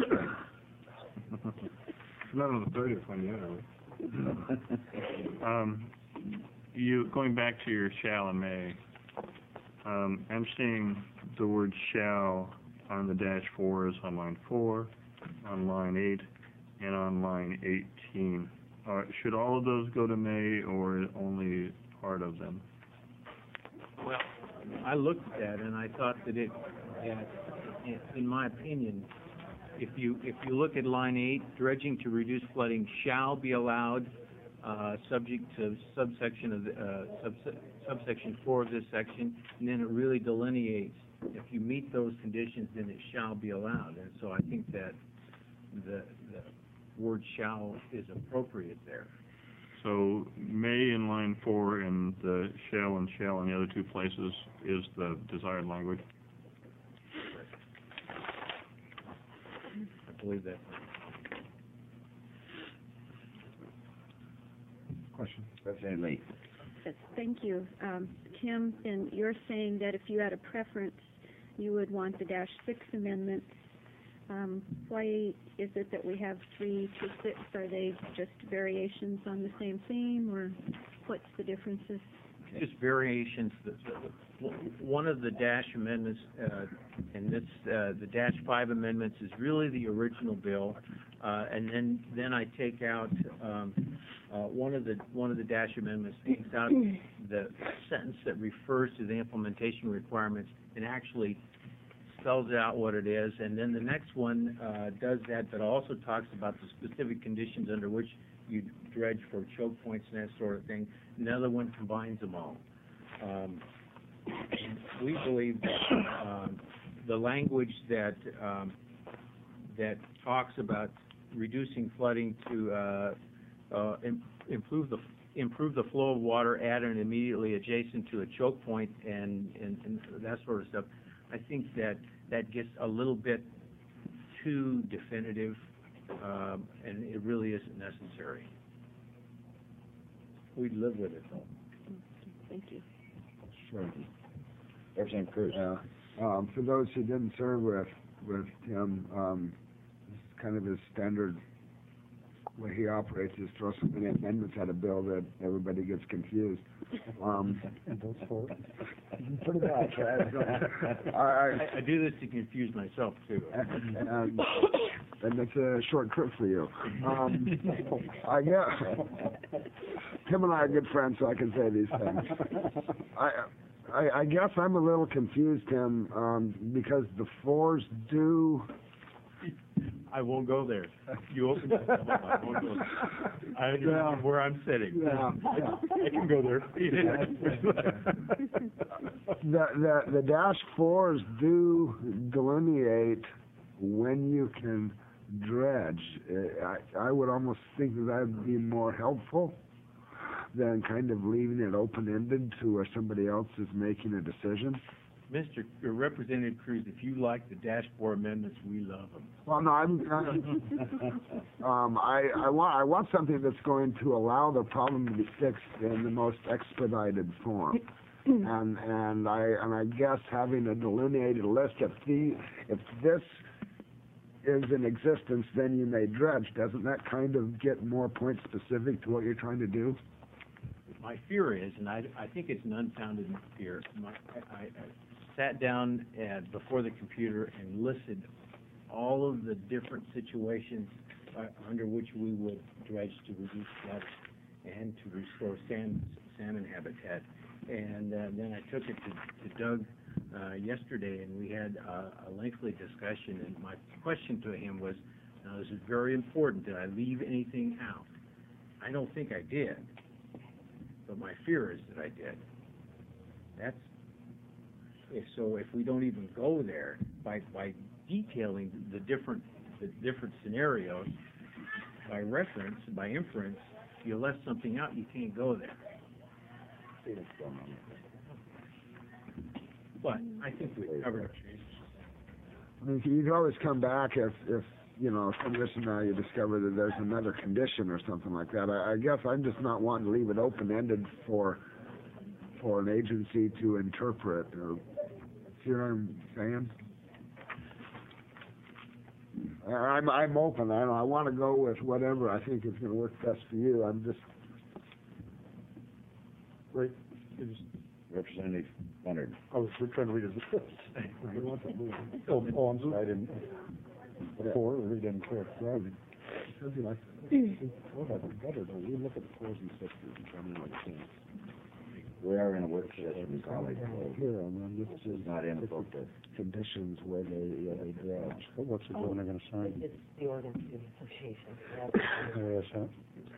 Not on the thirtieth one yet, are we? Um, you, going back to your shall and may, um, I'm seeing the word shall on the dash fours on line four, on line eight, and on line eighteen. Uh, should all of those go to may, or only part of them? Well, I looked at that and I thought that it, that, in- in my opinion, if you, if you look at line eight, dredging to reduce flooding shall be allowed, uh, subject to subsection of, the, uh, subse- subsection four of this section, and then it really delineates, if you meet those conditions, then it shall be allowed. And so I think that the, the word shall is appropriate there. So may in line four and the shall and shall in the other two places is the desired language? I believe that. Question. Representative Lee. Yes, thank you. Um, Tim, and you're saying that if you had a preference, you would want the dash six amendments. Um, why is it that we have three to six? Are they just variations on the same theme, or what's the differences? Just variations. The- the- One of the dash amendments, uh, and this, uh, the dash five amendments is really the original bill, uh, and then, then I take out, um, uh, one of the, one of the dash amendments takes out the sentence that refers to the implementation requirements and actually spells out what it is, and then the next one, uh, does that, but also talks about the specific conditions under which you dredge for choke points and that sort of thing. Another one combines them all. Um, we believe that, um, the language that, um, that talks about reducing flooding to, uh, uh, im- improve the, improve the flow of water at and immediately adjacent to a choke point and, and, and that sort of stuff, I think that that gets a little bit too definitive, um, and it really isn't necessary. We'd live with it, though. Thank you. Sure. Representative Cruz. Yeah. Um, for those who didn't serve with, with Tim, um, this is kind of his standard way he operates, is throw so many amendments at a bill that everybody gets confused. Um, pretty much. I, I, I, I do this to confuse myself, too. and, and, and it's a short trip for you. Um, I guess, Tim and I are good friends, so I can say these things. I, I, I guess I'm a little confused, Tim, um, because the fours do. I won't go there. You open it, I won't go there. I understand where I'm sitting. Yeah, yeah. I can go there. The, the, the dash fours do delineate when you can dredge. Uh, I, I would almost think that that would be more helpful than kind of leaving it open-ended to where somebody else is making a decision. Mister Representative Cruz, if you like the dash four amendments, we love them. Well, no, I'm, I, um, I, I want, I want something that's going to allow the problem to be fixed in the most expedited form. And, and I, and I guess having a delineated list, if the, if this is in existence, then you may dredge. Doesn't that kind of get more point specific to what you're trying to do? My fear is, and I, I think it's an unfounded fear, my, I, I sat down at, before the computer and listed all of the different situations uh, under which we would dredge to reduce flooding and to restore salmon, salmon habitat. And uh, then I took it to, to Doug uh, yesterday, and we had uh, a lengthy discussion, and my question to him was, now this is very important, did I leave anything out? I don't think I did. But my fear is that I did. That's, if so if we don't even go there, by, by detailing the different, the different scenarios, by reference, by inference, you left something out, you can't go there. But I think we covered it. I mean, you can always come back if, if, you know, some years from now you discover that there's another condition or something like that. I, I guess I'm just not wanting to leave it open-ended for, for an agency to interpret, or, see what I'm saying? I- I'm, I'm open, I don't, I wanna go with whatever I think is gonna work best for you, I'm just, Right. Representative Leonard. I was trying to read his lips. Oh, oh, I'm sorry, I didn't. Four, or he didn't care. says he likes What about the gutter, though? We look at the fours and sixes and tell me what it is. We are in a work session, colleague, so Here, I'm, I'm just, this is not inappropriate. conditions where they, uh, they dredge. But what's it when they're gonna sign? It's the Oregon Student Association. Oh, yes, huh?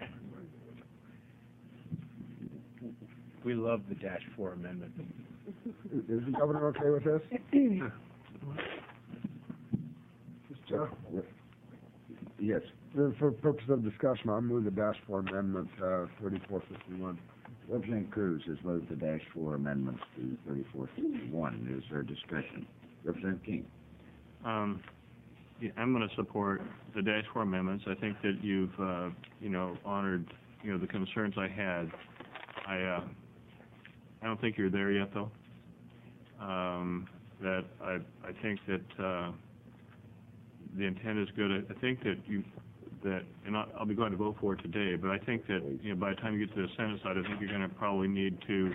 We love the dash four amendment. Is the governor okay with this? Joe? Yes. For, for purpose of discussion, I'll move the dash four amendment, uh, thirty-four fifty-one. Representative Cruz has moved the dash four amendments to thirty-four fifty-one. Is there discussion? Representative King. Um, yeah, I'm going to support the dash four amendments. I think that you've, uh, you know, honored, you know, the concerns I had. I, uh, I don't think you're there yet, though. Um, that I, I think that, uh, the intent is good. I, I think that you, that, and I'll, I'll be going to vote for it today, but I think that, you know, by the time you get to the Senate side, I think you're going to probably need to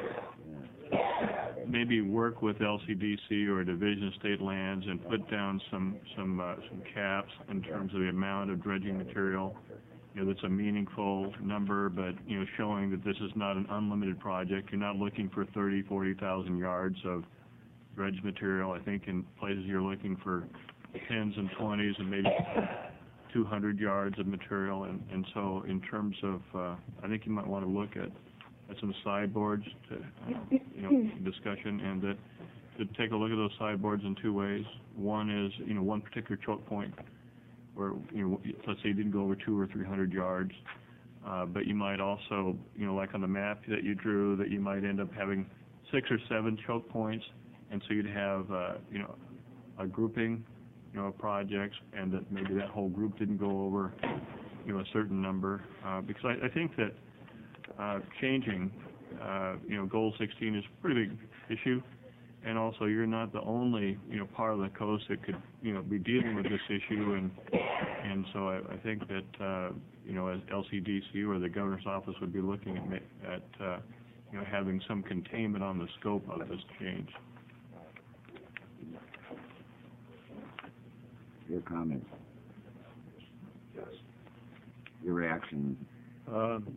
maybe work with L C D C or Division of State Lands and put down some, some, uh, some caps in terms of the amount of dredging material. You know, that's a meaningful number, but, you know, showing that this is not an unlimited project. You're not looking for thirty, forty thousand yards of dredge material. I think in places you're looking for tens and twenties and maybe two hundred yards of material. And, and so in terms of, uh, I think you might want to look at, at some sideboards to, uh, you know, discussion, and that, to take a look at those sideboards in two ways. One is, you know, one particular choke point where, you know, let's say you didn't go over two or three hundred yards, uh, but you might also, you know, like on the map that you drew, that you might end up having six or seven choke points, and so you'd have, uh, you know, a grouping, you know, of projects, and that maybe that whole group didn't go over, you know, a certain number, uh, because I, I think that uh, changing, uh, you know, Goal sixteen is a pretty big issue. And also, you're not the only, you know, part of the coast that could, you know, be dealing with this issue, and and so I, I think that, uh, you know, as L C D C or the governor's office would be looking at, ma- at uh, you know, having some containment on the scope of this change. Your comments? Yes. Your reaction? Um,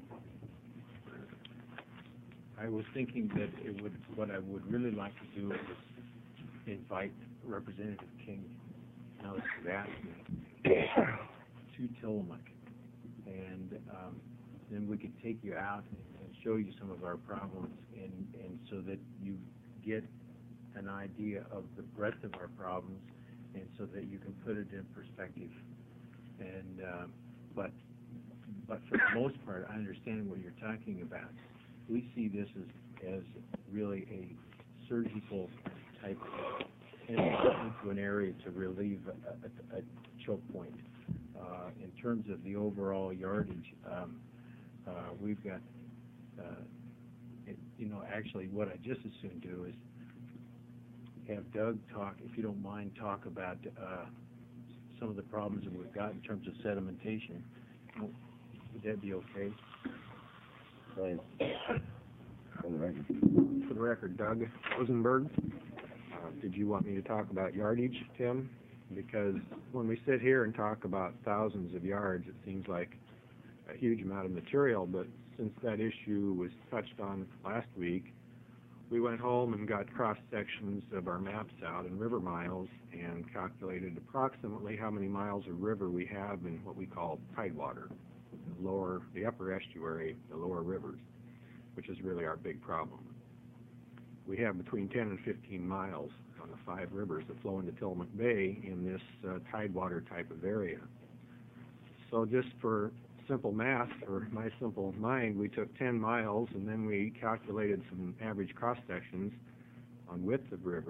I was thinking that it would, what I would really like to do is invite Representative King, now that you've asked me, to Tillamook. And um, then we could take you out and show you some of our problems, and, and so that you get an idea of the breadth of our problems, and so that you can put it in perspective. And uh, but but for the most part, I understand what you're talking about. We see this as, as really a surgical type of into an area to relieve a, a, a choke point. Uh, in terms of the overall yardage, um, uh, we've got, uh, it, you know, actually what I just as soon do is have Doug talk, if you don't mind, talk about uh, some of the problems that we've got in terms of sedimentation. Would that be okay? Right. For the record. For the record, Doug Rosenberg. Uh, did you want me to talk about yardage, Tim? Because when we sit here and talk about thousands of yards, it seems like a huge amount of material, but since that issue was touched on last week, we went home and got cross-sections of our maps out in river miles and calculated approximately how many miles of river we have in what we call tidewater, the lower, the upper estuary, the lower rivers, which is really our big problem. We have between ten and fifteen miles on the five rivers that flow into Tillamook Bay in this uh, tidewater type of area. So just for simple math, for my simple mind, we took ten miles and then we calculated some average cross sections on width of rivers,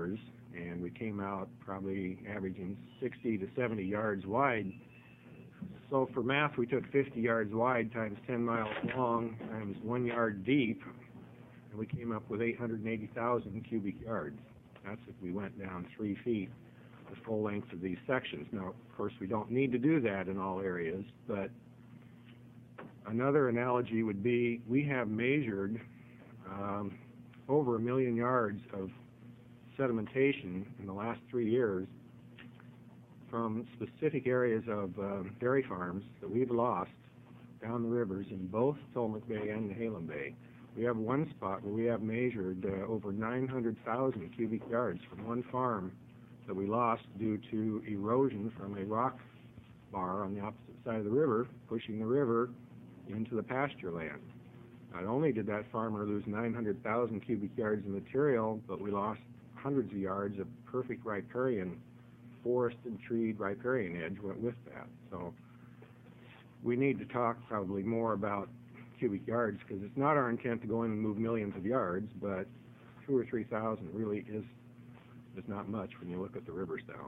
and we came out probably averaging sixty to seventy yards wide. So for math, we took fifty yards wide times ten miles long times one yard deep, and we came up with eight hundred eighty thousand cubic yards. That's if we went down three feet the full length of these sections. Now, of course, we don't need to do that in all areas, but another analogy would be we have measured um, over a million yards of sedimentation in the last three years from specific areas of um, dairy farms that we've lost down the rivers in both Tillamook Bay and Nehalem Bay. We have one spot where we have measured uh, over nine hundred thousand cubic yards from one farm that we lost due to erosion from a rock bar on the opposite side of the river, pushing the river into the pasture land. Not only did that farmer lose nine hundred thousand cubic yards of material, but we lost hundreds of yards of perfect riparian, forested, treed riparian edge went with that. So we need to talk probably more about cubic yards, because it's not our intent to go in and move millions of yards, but two or three thousand really is is not much when you look at the rivers now.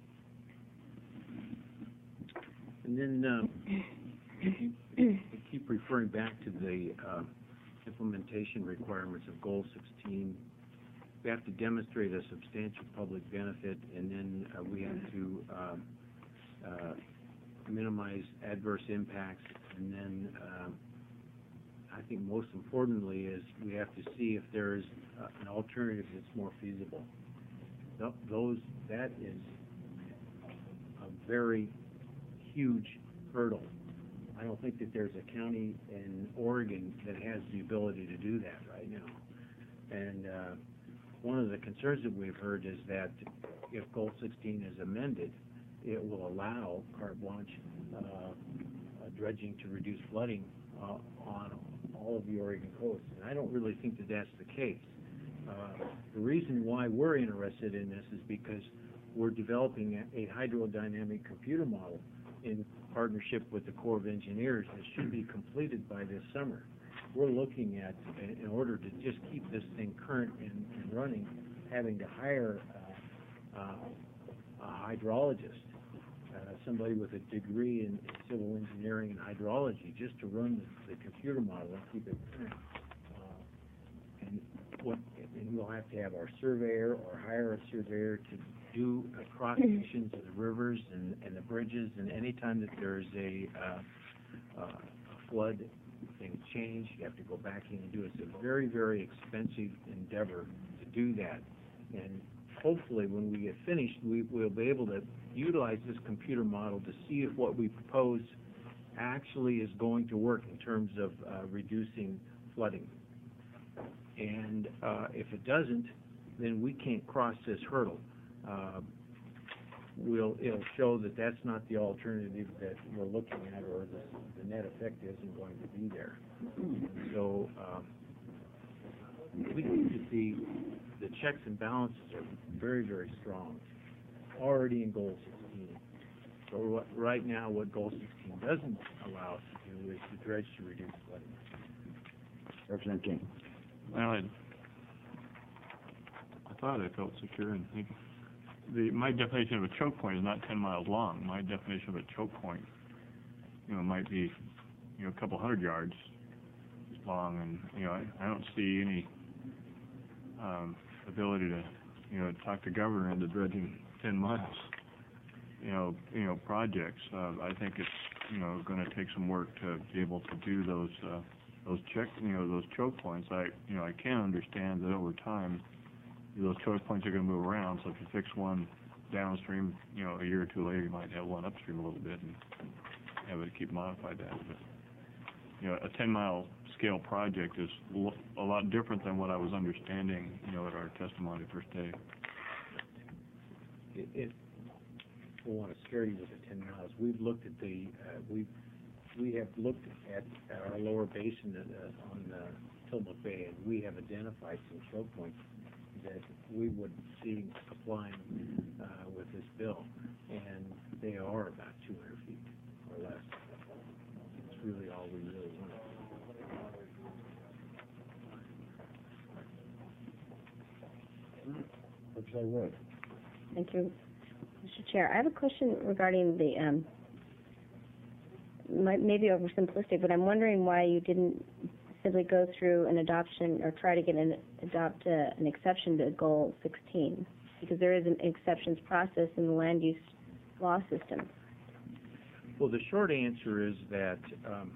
And then, um, you, you keep referring back to the uh, implementation requirements of Goal sixteen. We have to demonstrate a substantial public benefit, and then uh, we have to um, uh, minimize adverse impacts, and then um, I think most importantly is we have to see if there is uh, an alternative that's more feasible. Th those, that is a very huge hurdle. I don't think that there's a county in Oregon that has the ability to do that right now. And uh, one of the concerns that we've heard is that if Goal sixteen is amended, it will allow carte blanche uh, uh, dredging to reduce flooding uh, on all of the Oregon coast. And I don't really think that that's the case. Uh, the reason why we're interested in this is because we're developing a, a hydrodynamic computer model in partnership with the Corps of Engineers that should be completed by this summer. We're looking at, in order to just keep this thing current and, and running, having to hire uh, uh, a hydrologist, uh, somebody with a degree in, in civil engineering and hydrology, just to run the, the computer model and keep it current. Uh, and, what, and we'll have to have our surveyor or hire a surveyor to do uh, cross sections of the rivers and, and the bridges, and any time that there's a, uh, uh, a flood, things change, you have to go back in and do it. It's a very, very expensive endeavor to do that. And hopefully when we get finished, we will be able to utilize this computer model to see if what we propose actually is going to work in terms of uh, reducing flooding. And uh, if it doesn't, then we can't cross this hurdle. Uh, we'll, it'll show that that's not the alternative that we're looking at, or the, the net effect isn't going to be there. So um, we need to see the checks and balances are very, very strong, already in Goal sixteen. So what, right now, what Goal sixteen doesn't allow us to do is to dredge to reduce flooding. Representative King. Well, I, I thought I felt secure in thinking. The, my definition of a choke point is not ten miles long. My definition of a choke point, you know, might be, you know, a couple hundred yards long, and, you know, I, I don't see any um, ability to, you know, talk the governor into dredging ten miles, you know, you know, projects. Uh, I think it's, you know, going to take some work to be able to do those, uh, those check, you know, those choke points. I, you know, I can understand that over time, those choke points are going to move around. So if you fix one downstream, you know, a year or two later, you might have one upstream a little bit and have it keep modified that. But, you know, a ten mile scale project is l a lot different than what I was understanding, you know, at our testimony first day. It, it I don't want to scare you with the ten miles. We've looked at the, uh, we we have looked at, at our lower basin uh, on uh, Tillamook Bay, and we have identified some choke points that we would see applying uh, with this bill, and they are about two hundred feet or less. It's really all we really want. Representative Wood. Thank you, Mister Chair. I have a question regarding the, um, might, maybe oversimplistic, but I'm wondering why you didn't simply go through an adoption or try to get an, adopt a, an exception to Goal sixteen, because there is an exceptions process in the land use law system. Well, the short answer is that um,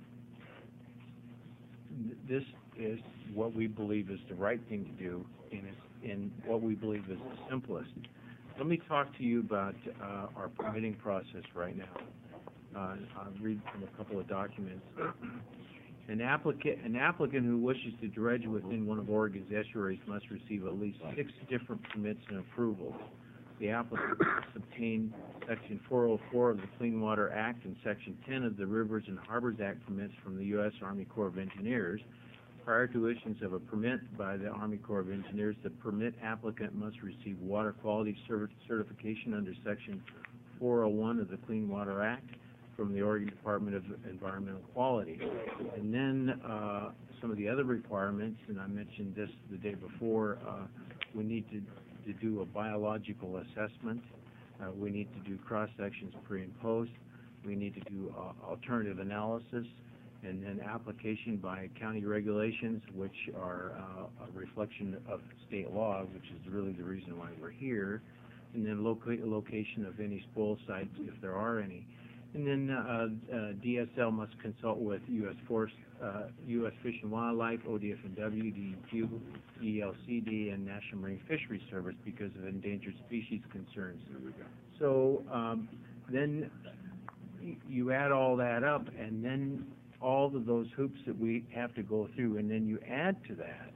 th- this is what we believe is the right thing to do, and it's in what we believe is the simplest. Let me talk to you about uh, our permitting process right now. Uh, I'll read from a couple of documents. An applicant, an applicant who wishes to dredge within one of Oregon's estuaries must receive at least six different permits and approvals. The applicant must obtain Section four oh four of the Clean Water Act and Section ten of the Rivers and Harbors Act permits from the U S Army Corps of Engineers. Prior to issuance of a permit by the Army Corps of Engineers, the permit applicant must receive water quality certi- certification under Section four oh one of the Clean Water Act from the Oregon Department of Environmental Quality. And then uh, some of the other requirements, and I mentioned this the day before, uh, we need to, to do a biological assessment. Uh, we need to do cross-sections pre and post. We need to do uh, alternative analysis, and then application by county regulations, which are uh, a reflection of state law, which is really the reason why we're here, and then loca- location of any spoil sites, if there are any. And then uh, uh, D S L must consult with U S Forest, uh, U S Fish and Wildlife, O D F and W, D E Q, E L C D, and National Marine Fisheries Service because of endangered species concerns. So um, then y- you add all that up, and then all of those hoops that we have to go through, and then you add to that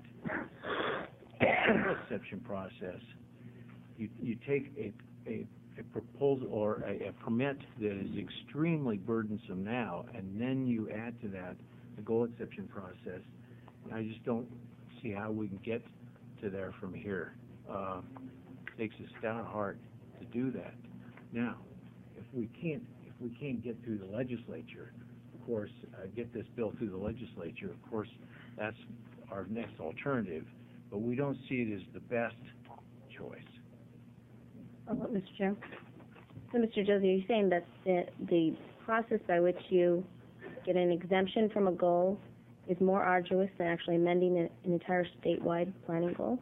the exception process. You you take a a a proposal or a, a permit that is extremely burdensome now, and then you add to that the goal exception process. I just don't see how we can get to there from here. Uh, it takes a stout heart to do that. Now, if we can't, if we can't get through the legislature, of course, uh, get this bill through the legislature, of course, that's our next alternative. But we don't see it as the best choice. Oh, Mister Chair. So, Mister Josie, are you saying that the, the process by which you get an exemption from a goal is more arduous than actually amending an, an entire statewide planning goal?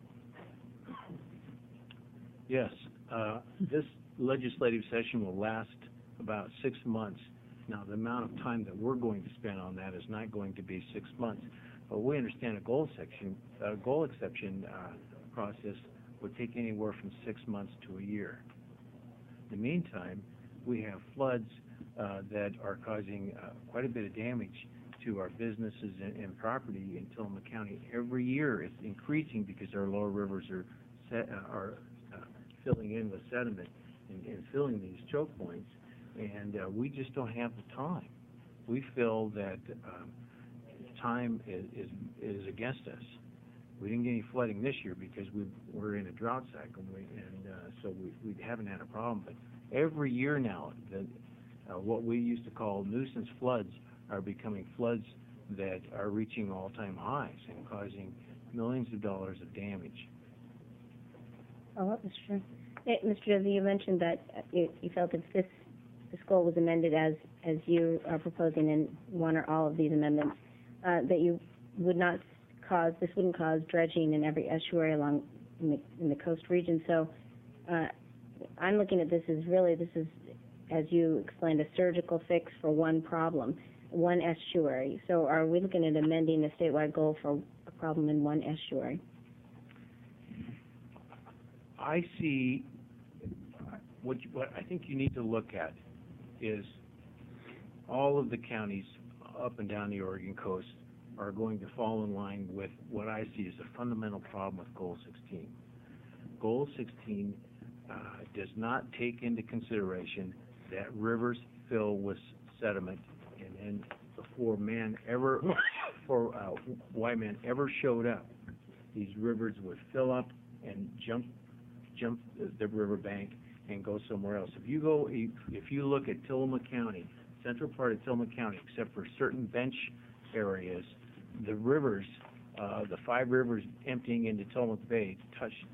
Yes. Uh, this legislative session will last about six months. Now, the amount of time that we're going to spend on that is not going to be six months. But we understand a goal section, a goal exception uh, process would take anywhere from six months to a year. In the meantime, we have floods uh, that are causing uh, quite a bit of damage to our businesses and, and property in Tillamook County. Every year it's increasing because our lower rivers are set, uh, are uh, filling in with sediment and, and filling these choke points, and uh, we just don't have the time. We feel that um, time is, is, is against us. We didn't get any flooding this year because we we're in a drought cycle, and, we, and uh, so we, we haven't had a problem. But every year now, the, uh, what we used to call nuisance floods are becoming floods that are reaching all-time highs and causing millions of dollars of damage. Oh, Mister Chair. Hey, Mister Josie, you mentioned that you, you felt if this this goal was amended as as you are proposing in one or all of these amendments, uh, that you would not cause, this wouldn't cause dredging in every estuary along in the, in the coast region. So uh, I'm looking at this as really, this is, as you explained, a surgical fix for one problem, one estuary. So are we looking at amending a statewide goal for a problem in one estuary? I see, what, you, what I think you need to look at is all of the counties up and down the Oregon coast are going to fall in line with what I see as a fundamental problem with Goal sixteen. Goal sixteen uh, does not take into consideration that rivers fill with sediment, and then before man ever, before uh, white man ever showed up, these rivers would fill up and jump, jump the riverbank and go somewhere else. If you go, if you look at Tillamook County, central part of Tillamook County, except for certain bench areas, the rivers, uh, the five rivers emptying into Tillamook Bay touch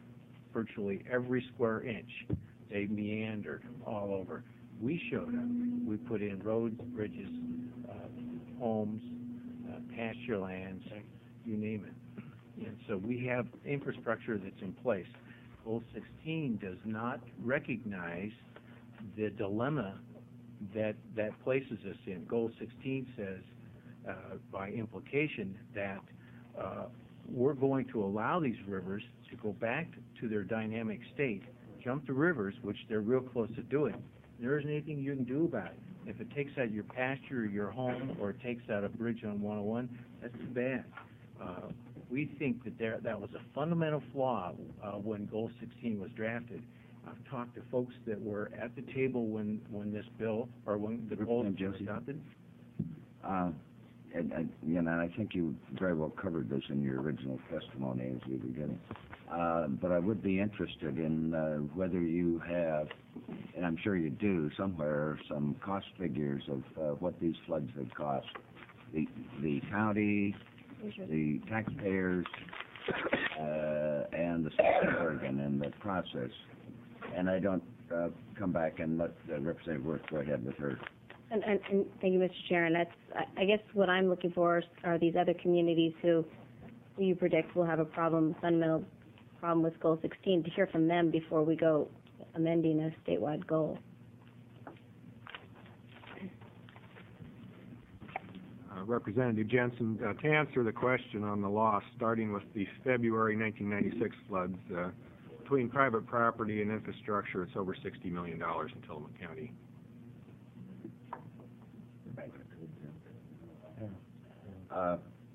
virtually every square inch. They meandered all over. We showed up. We put in roads, bridges, uh, homes, uh, pasture lands, you name it. And so we have infrastructure that's in place. Goal sixteen does not recognize the dilemma that that places us in. Goal sixteen says, uh, by implication, that uh, we're going to allow these rivers to go back to their dynamic state, jump the rivers, which they're real close to doing. There isn't anything you can do about it. If it takes out your pasture or your home, or it takes out a bridge on one oh one, that's too bad. Uh, we think that there, that was a fundamental flaw uh, when Goal sixteen was drafted. I've talked to folks that were at the table when, when this bill, or when the goals were adopted. Uh, and, and, you know, and I think you very well covered this in your original testimony as we were getting. Uh, but I would be interested in uh, whether you have, and I'm sure you do somewhere, some cost figures of uh, what these floods have cost the the county, the taxpayers, uh, and the state of Oregon in the process. And I don't uh, come back and let uh, Representative Worth go ahead with her. And, and, and thank you, Mister Chair. And that's, I I guess what I'm looking for are these other communities who, who you predict will have a problem, fundamental problem with Goal sixteen, to hear from them before we go amending a statewide goal. Uh, Representative Jensen, uh, to answer the question on the loss, starting with the February nineteen ninety-six floods, uh, between private property and infrastructure, it's over sixty million dollars in Tillamook County. Uh,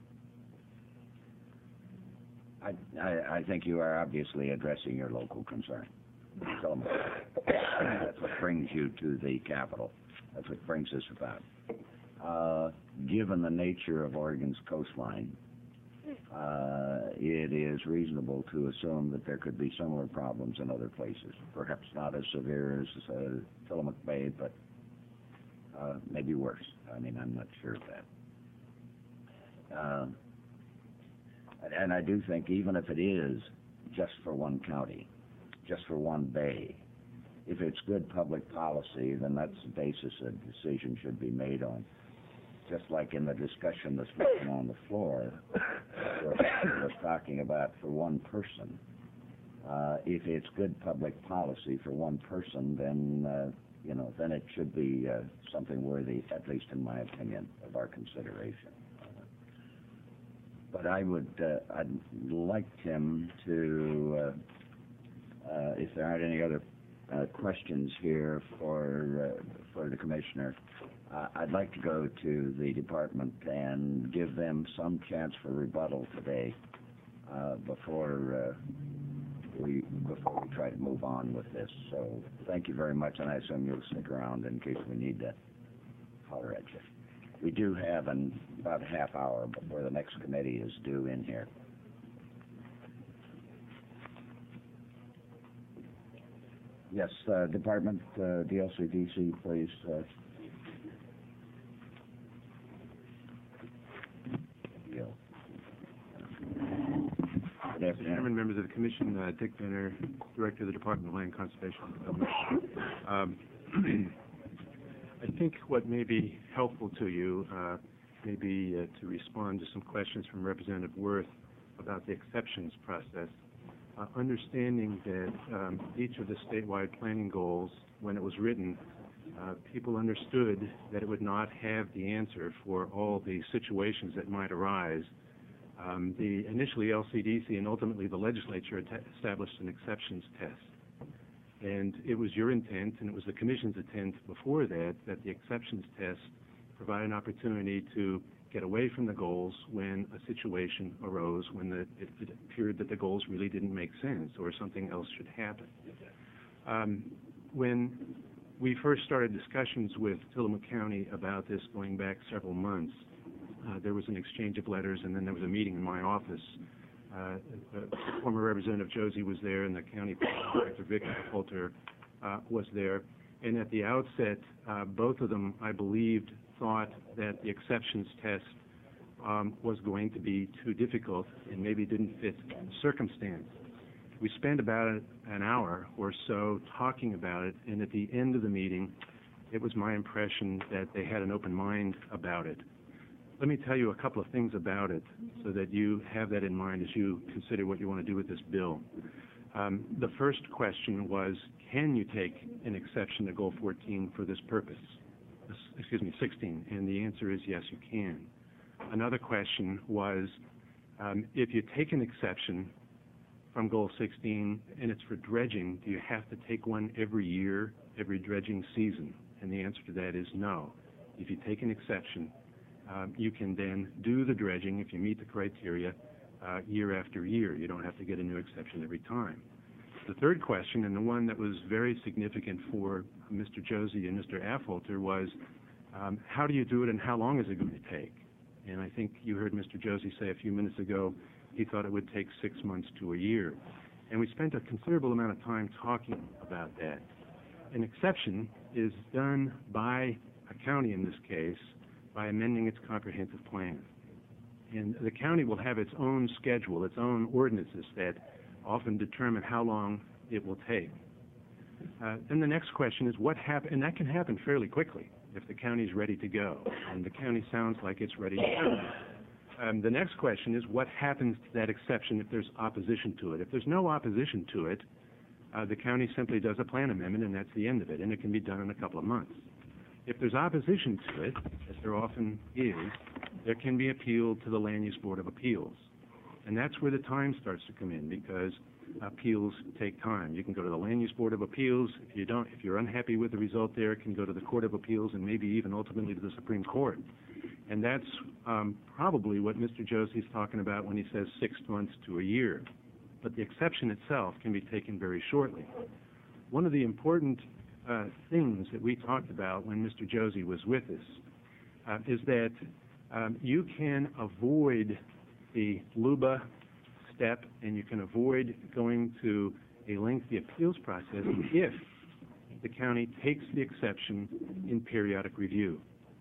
I, I, I think you are obviously addressing your local concern. So, that's what brings you to the Capitol. That's what brings us about. Uh, given the nature of Oregon's coastline, uh, it is reasonable to assume that there could be similar problems in other places. Perhaps not as severe as uh, Tillamook Bay, but uh, maybe worse. I mean, I'm not sure of that. Uh, and I do think even if it is just for one county, just for one bay, if it's good public policy, then that's the basis a decision should be made on. Just like in the discussion that's been on the floor, where I was talking about for one person. Uh, if it's good public policy for one person, then, uh, you know, then it should be uh, something worthy, at least in my opinion, of our consideration. But I would, uh, I'd like Tim to, uh, uh, if there aren't any other uh, questions here for uh, for the commissioner, uh, I'd like to go to the department and give them some chance for rebuttal today uh, before uh, we before we try to move on with this. So thank you very much, and I assume you'll stick around in case we need to holler at you. We do have an, about a half hour before the next committee is due in here. Yes, uh, Department, uh, D L C D C, please. Uh, Good afternoon. Mister Chairman, members of the Commission, uh, Dick Benner, Director of the Department of Land Conservation and Development. Um, I think what may be helpful to you uh, may be uh, to respond to some questions from Representative Worth about the exceptions process. Uh, understanding that um, each of the statewide planning goals, when it was written, uh, people understood that it would not have the answer for all the situations that might arise. Um, the initially L C D C and ultimately the legislature established an exceptions test. And it was your intent, and it was the Commission's intent before that, that the exceptions test provide an opportunity to get away from the goals when a situation arose, when the, it, it appeared that the goals really didn't make sense or something else should happen. Um, when we first started discussions with Tillamook County about this going back several months, uh, there was an exchange of letters, and then there was a meeting in my office. Uh, the former Representative Josie was there, and the County Director, Victor Coulter, uh, was there. And at the outset, uh, both of them, I believed, thought that the exceptions test um, was going to be too difficult and maybe didn't fit the circumstance. we spent about an hour or so talking about it, and at the end of the meeting, it was my impression that they had an open mind about it. Let me tell you a couple of things about it so that you have that in mind as you consider what you want to do with this bill. Um, the first question was, can you take an exception to Goal fourteen for this purpose? Excuse me, sixteen, and the answer is yes, you can. Another question was, um, if you take an exception from Goal sixteen and it's for dredging, do you have to take one every year, every dredging season? And the answer to that is no. If you take an exception, um, you can then do the dredging if you meet the criteria uh, year after year. You don't have to get a new exception every time. The third question, and the one that was very significant for Mister Josie and Mister Affolter, was um, how do you do it and how long is it going to take? And I think you heard Mister Josie say a few minutes ago he thought it would take six months to a year. And we spent a considerable amount of time talking about that. An exception is done by a county in this case by amending its comprehensive plan. And the county will have its own schedule, its own ordinances that often determine how long it will take. Uh, then the next question is what happens, and that can happen fairly quickly if the county is ready to go, and the county sounds like it's ready to go. Um, the next question is what happens to that exception if there's opposition to it. If there's no opposition to it, uh, the county simply does a plan amendment, and that's the end of it, and it can be done in a couple of months. If there's opposition to it, as there often is, there can be appealed to the Land Use Board of Appeals. And that's where the time starts to come in, because appeals take time. You can go to the Land Use Board of Appeals. If you don't, if you're unhappy with the result there, it can go to the Court of Appeals and maybe even ultimately to the Supreme Court. And that's um, probably what Mister Josie's talking about when he says six months to a year. But the exception itself can be taken very shortly. One of the important uh, things that we talked about when Mister Josie was with us uh, is that um, you can avoid the L U B A step, and you can avoid going to a lengthy appeals process if the county takes the exception in periodic review.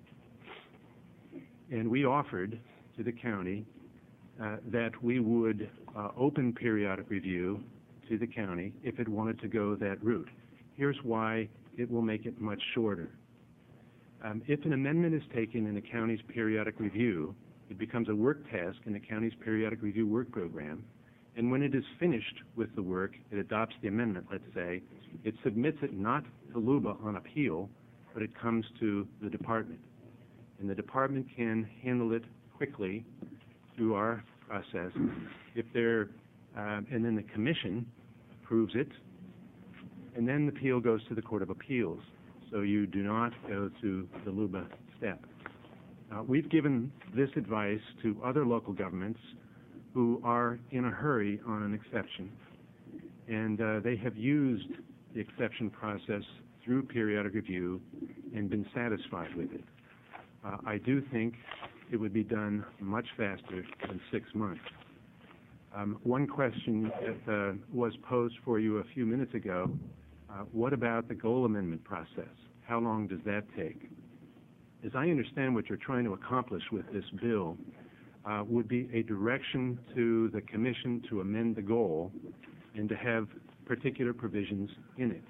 And we offered to the county uh, that we would uh, open periodic review to the county if it wanted to go that route. Here's why it will make it much shorter. Um, if an amendment is taken in the county's periodic review, it becomes a work task in the county's periodic review work program, and when it is finished with the work, it adopts the amendment, let's say, it submits it not to L U B A on appeal, but it comes to the department. And the department can handle it quickly through our process. If they're, um, and then the commission approves it, and then the appeal goes to the Court of Appeals. So you do not go to the L U B A step. Uh, we've given this advice to other local governments who are in a hurry on an exception, and uh, they have used the exception process through periodic review and been satisfied with it. Uh, I do think it would be done much faster than six months. Um, one question that uh, was posed for you a few minutes ago, uh, what about the goal amendment process? How long does that take? As I understand what you're trying to accomplish with this bill, uh, would be a direction to the Commission to amend the goal and to have particular provisions in it.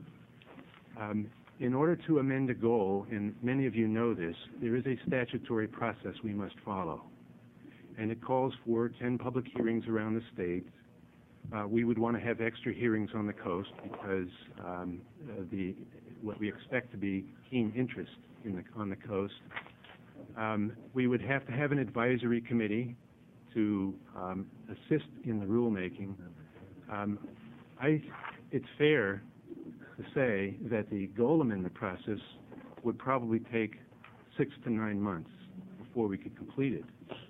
Um, in order to amend a goal, and many of you know this, there is a statutory process we must follow. And it calls for ten public hearings around the state. Uh, we would want to have extra hearings on the coast because um, uh, the what we expect to be keen interest in the, on the coast. Um, we would have to have an advisory committee to um, assist in the rulemaking. Um, I, it's fair to say that the goal amendment process would probably take six to nine months before we could complete it.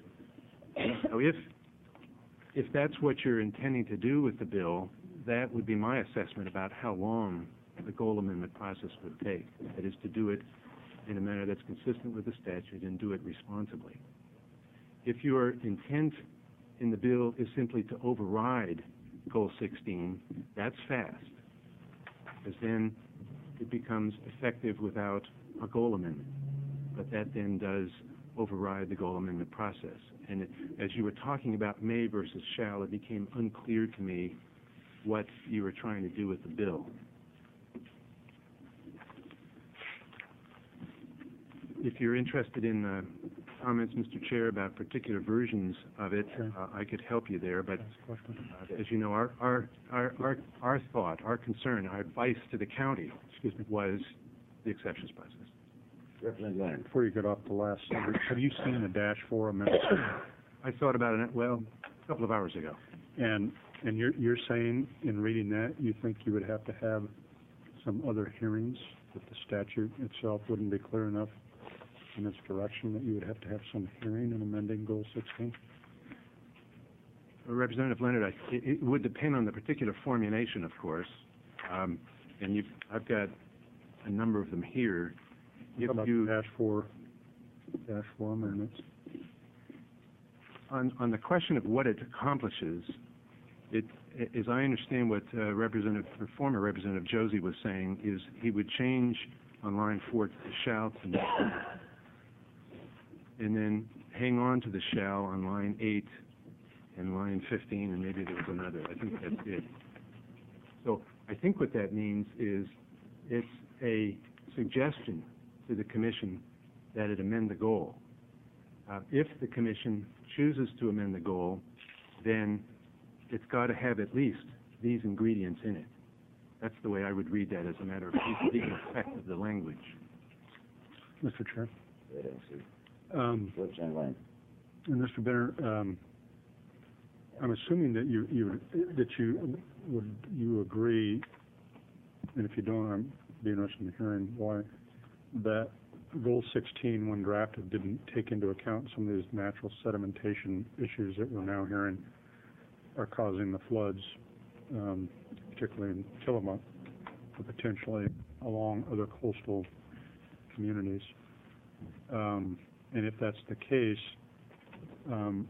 So if if that's what you're intending to do with the bill, that would be my assessment about how long the goal amendment process would take. That is, to do it in a manner that's consistent with the statute and do it responsibly. If your intent in the bill is simply to override Goal sixteen, that's fast, because then it becomes effective without a goal amendment. But that then does override the goal amendment process. And it, as you were talking about may versus shall, it became unclear to me what you were trying to do with the bill. If you're interested in uh, comments, Mister Chair, about particular versions of it, uh, I could help you there, but uh, as you know, our, our, our, our, our thought, our concern, our advice to the county, excuse me, was the exceptions process. Representative Leonard. Before you get off the last subject, have you seen the dash four amendment? I thought about it, well, a couple of hours ago. And, and you're, you're saying, in reading that, you think you would have to have some other hearings, that the statute itself wouldn't be clear enough in its direction, that you would have to have some hearing in amending Goal sixteen? Well, Representative Leonard, I, it, it would depend on the particular formulation, of course. Um, and you, I've got a number of them here. If How about you, dash four, dash four amendments? on, on the question of what it accomplishes, it, as I understand what uh, Representative, or former Representative Josie was saying, is he would change on line four to the shall to may, and then hang on to the shall on line eight and line fifteen, and maybe there was another. I think that's it. So I think what that means is it's a suggestion to the commission that it amend the goal. Uh, if the commission chooses to amend the goal, then it's got to have at least these ingredients in it. That's the way I would read that as a matter of legal effect of the language. Mister Chair? Go ahead, Sue. Um, Representative Leonard. and Mister Benner, um, I'm assuming that you, you, that you, would you agree, and if you don't, I'm be interested in hearing why, that Goal sixteen, when drafted, didn't take into account some of these natural sedimentation issues that we're now hearing are causing the floods, um, particularly in Tillamook, but potentially along other coastal communities. Um, and if that's the case, um,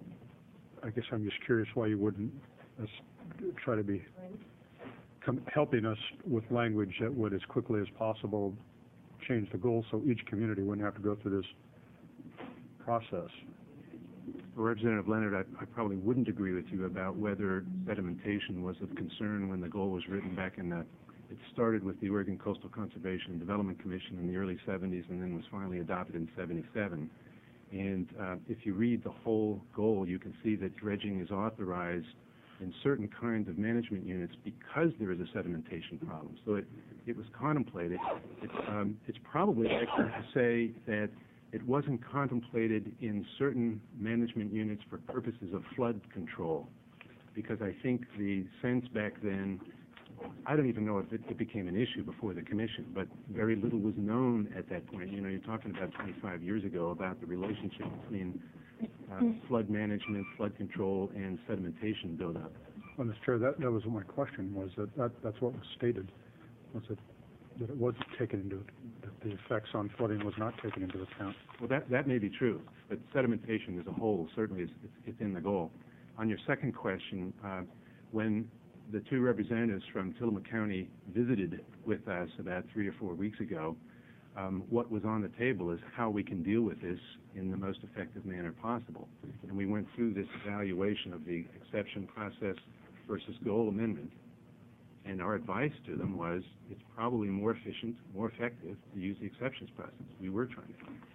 I guess I'm just curious why you wouldn't uh, try to be com- helping us with language that would, as quickly as possible, change the goal so each community wouldn't have to go through this process. Well, Representative Leonard, I, I probably wouldn't agree with you about whether sedimentation was of concern when the goal was written back in the, it started with the Oregon Coastal Conservation and Development Commission in the early seventies and then was finally adopted in seventy-seven. And uh, if you read the whole goal, you can see that dredging is authorized in certain kinds of management units because there is a sedimentation problem. So it, it was contemplated. It's, um, it's probably accurate to say that it wasn't contemplated in certain management units for purposes of flood control, because I think the sense back then, I don't even know if it, it became an issue before the commission, but very little was known at that point. You know, you're talking about twenty-five years ago about the relationship between uh, flood management, flood control, and sedimentation buildup. Well, Mister Chair, that, that was my question, was that, that that's what was stated, was that, that it wasn't taken into, that the effects on flooding was not taken into account. Well, that, that may be true, but sedimentation as a whole certainly is it's, it's in the goal. On your second question, uh, when the two representatives from Tillamook County visited with us about three or four weeks ago, um, what was on the table is how we can deal with this in the most effective manner possible. And we went through this evaluation of the exception process versus goal amendment. And our advice to them was it's probably more efficient, more effective to use the exceptions process. We were trying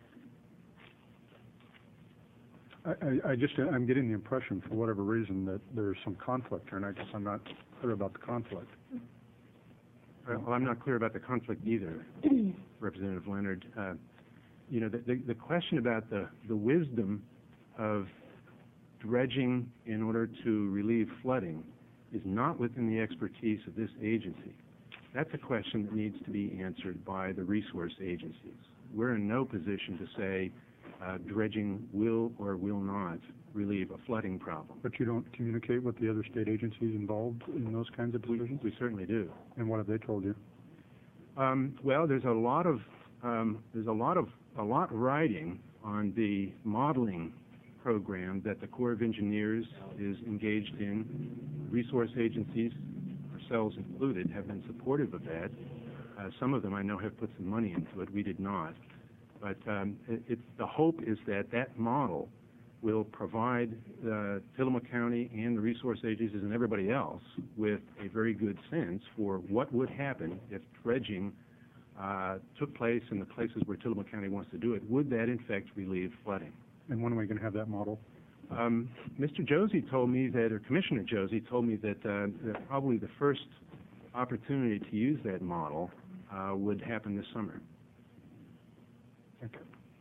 to. I, I, I just, I'm getting the impression, for whatever reason, that there's some conflict here, and I guess I'm not clear about the conflict. Well, I'm not clear about the conflict either, Representative Leonard. Uh, you know, the, the, the question about the, the wisdom of dredging in order to relieve flooding is not within the expertise of this agency. That's a question that needs to be answered by the resource agencies. We're in no position to say uh, dredging will or will not relieve a flooding problem. But you don't communicate with the other state agencies involved in those kinds of decisions? We, we certainly do. And what have they told you? Um, well, there's a lot of um, there's a lot of a lot riding on the modeling program that the Corps of Engineers is engaged in. Resource agencies, ourselves included, have been supportive of that. Uh, some of them I know have put some money into it. We did not. But um, it, it, the hope is that that model will provide uh, Tillamook County and the resource agencies and everybody else with a very good sense for what would happen if dredging uh, took place in the places where Tillamook County wants to do it. Would that, in fact, relieve flooding? And when are we going to have that model? Um, Mister Josie told me that, or Commissioner Josie told me that, uh, that probably the first opportunity to use that model uh, would happen this summer. Thank you.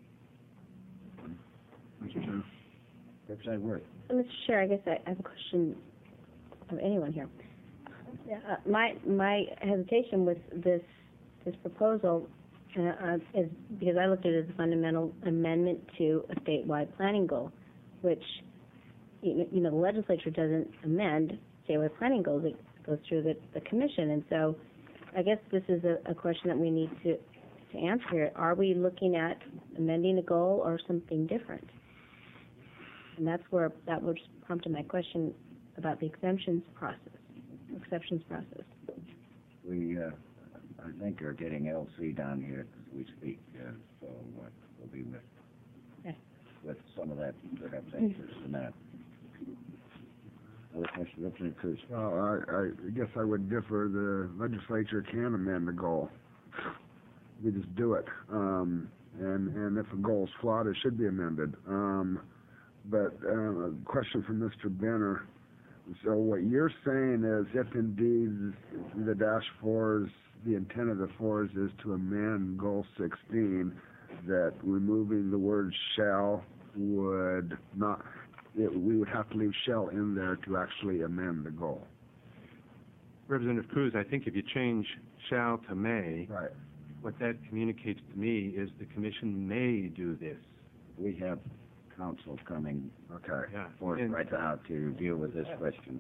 Mister Chair. Representative Worth. Uh, Mister Chair, I guess I I have a question of anyone here. Uh, my my hesitation with this this proposal uh, uh, is because I looked at it as a fundamental amendment to a statewide planning goal, which you know, you know the legislature doesn't amend statewide planning goals; it goes through the, the commission. And so, I guess this is a, a question that we need to to answer here. Are we looking at amending a goal or something different? And that's where, that was prompted my question about the exemptions process, exceptions process. We, uh, I think are getting L C down here as we speak, uh, so uh, we'll be with, Okay. with some of that perhaps answers in a minute. Other questions, Representative Cruz? Well, I, I guess I would differ. The legislature can amend the goal. We just do it. Um, and, and if a goal is flawed, it should be amended. Um, but, uh, a question from Mister Benner. So what you're saying is if indeed the dash fours, the intent of the fours is to amend goal sixteen, that removing the word shall would not, it, we would have to leave shall in there to actually amend the goal. Representative Cruz, I think if you change shall to may, right. what that communicates to me is the commission may do this. We have council coming okay. Yeah. forth And- right now to deal with this question.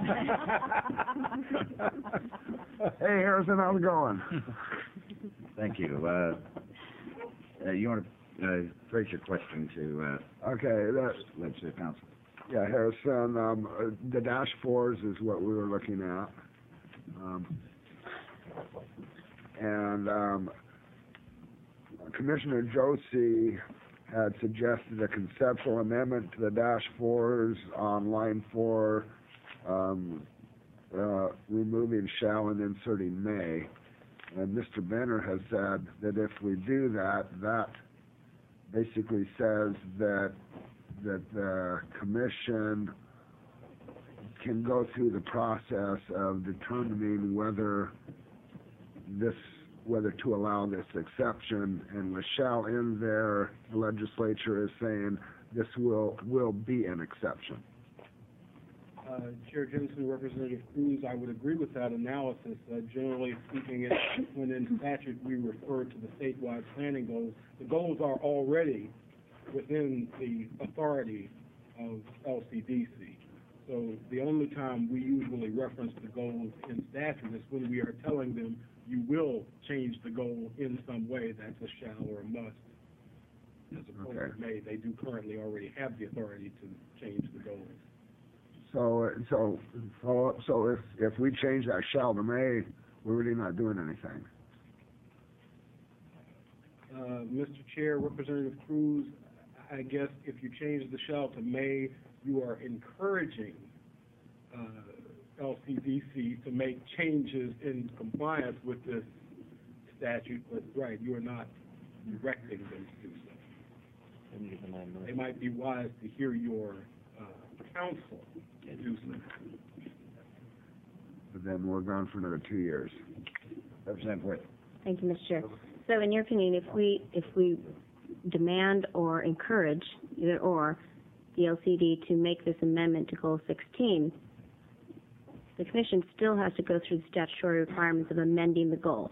Hey, Harrison, how's it going? Thank you. Uh, uh, you want to uh, phrase your question to uh, Okay, that, legislative council? yeah, Harrison, um, uh, the dash fours is what we were looking at. Um, and, um, Commissioner Josie had suggested a conceptual amendment to the dash fours on line four, um, uh, removing shall and inserting may. And Mister Benner has said that if we do that, that basically says that, that the commission can go through the process of determining whether this whether to allow this exception, and with shall in there, the legislature is saying this will, will be an exception. Uh, Chair Jensen, Representative Cruz, I would agree with that analysis. Uh, generally speaking, it, when in statute we refer to the statewide planning goals, the goals are already within the authority of L C D C. So the only time we usually reference the goals in statute is when we are telling them you will change the goal in some way. That's a shall or a must. As opposed Okay. to may, they do currently already have the authority to change the goals. So, so, so, so if, if we change that shall to may, we're really not doing anything. Uh, Mister Chair, Representative Cruz, I guess if you change the shall to may, you are encouraging uh, L C D C to make changes in compliance with this statute, but right, you are not directing them to do so. It might be wise to hear your uh, counsel do so. But then we're gone for another two years. Representative Whit. Thank you, Mister Chair. So in your opinion, if we, if we demand or encourage, either or, the L C D to make this amendment to Goal sixteen, the Commission still has to go through the statutory requirements of amending the goal,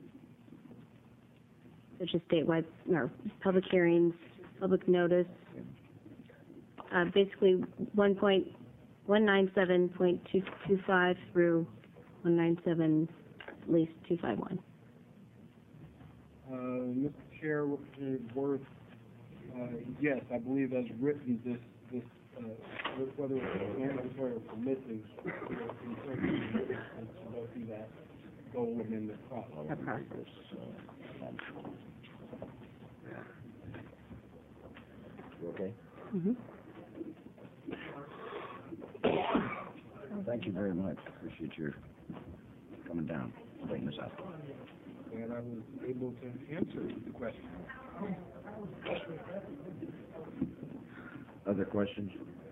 such as statewide, or public hearings, public notice, uh, basically one point one nine seven point two two five through one nine seven, at least two five one. Uh, Mister Chair, Representative Worth, uh, yes, I believe as written, this, this, uh, whether it's mandatory or permissive, uh, to go through that goal amendment process. That process. You okay? Mm-hmm. thank you very much. Appreciate your coming down, bringing this up. And I was able to answer the question. Other questions?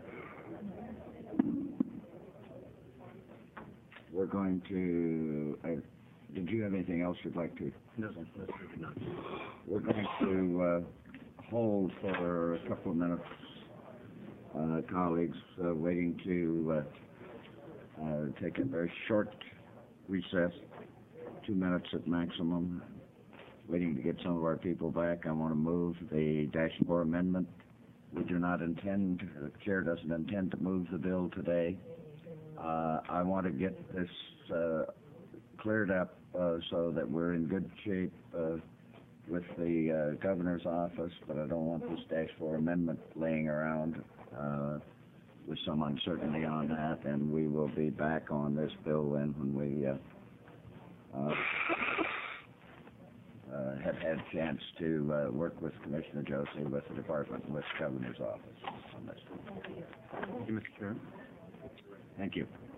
We're going to, uh, did you have anything else you'd like to? No, that's not. We're going to uh, hold for a couple of minutes, uh, colleagues, uh, waiting to uh, uh, take a very short recess, two minutes at maximum, waiting to get some of our people back. I want to move the dash four amendment. We do not intend, the chair doesn't intend to move the bill today. Uh, I want to get this uh, cleared up uh, so that we're in good shape uh, with the uh, governor's office, but I don't want this dash four amendment laying around uh, with some uncertainty on that, and we will be back on this bill then when we uh, uh, uh, have had a chance to uh, work with Commissioner Josie, with the department, and with the governor's office on this. Thank you, Mister Chair. Thank you.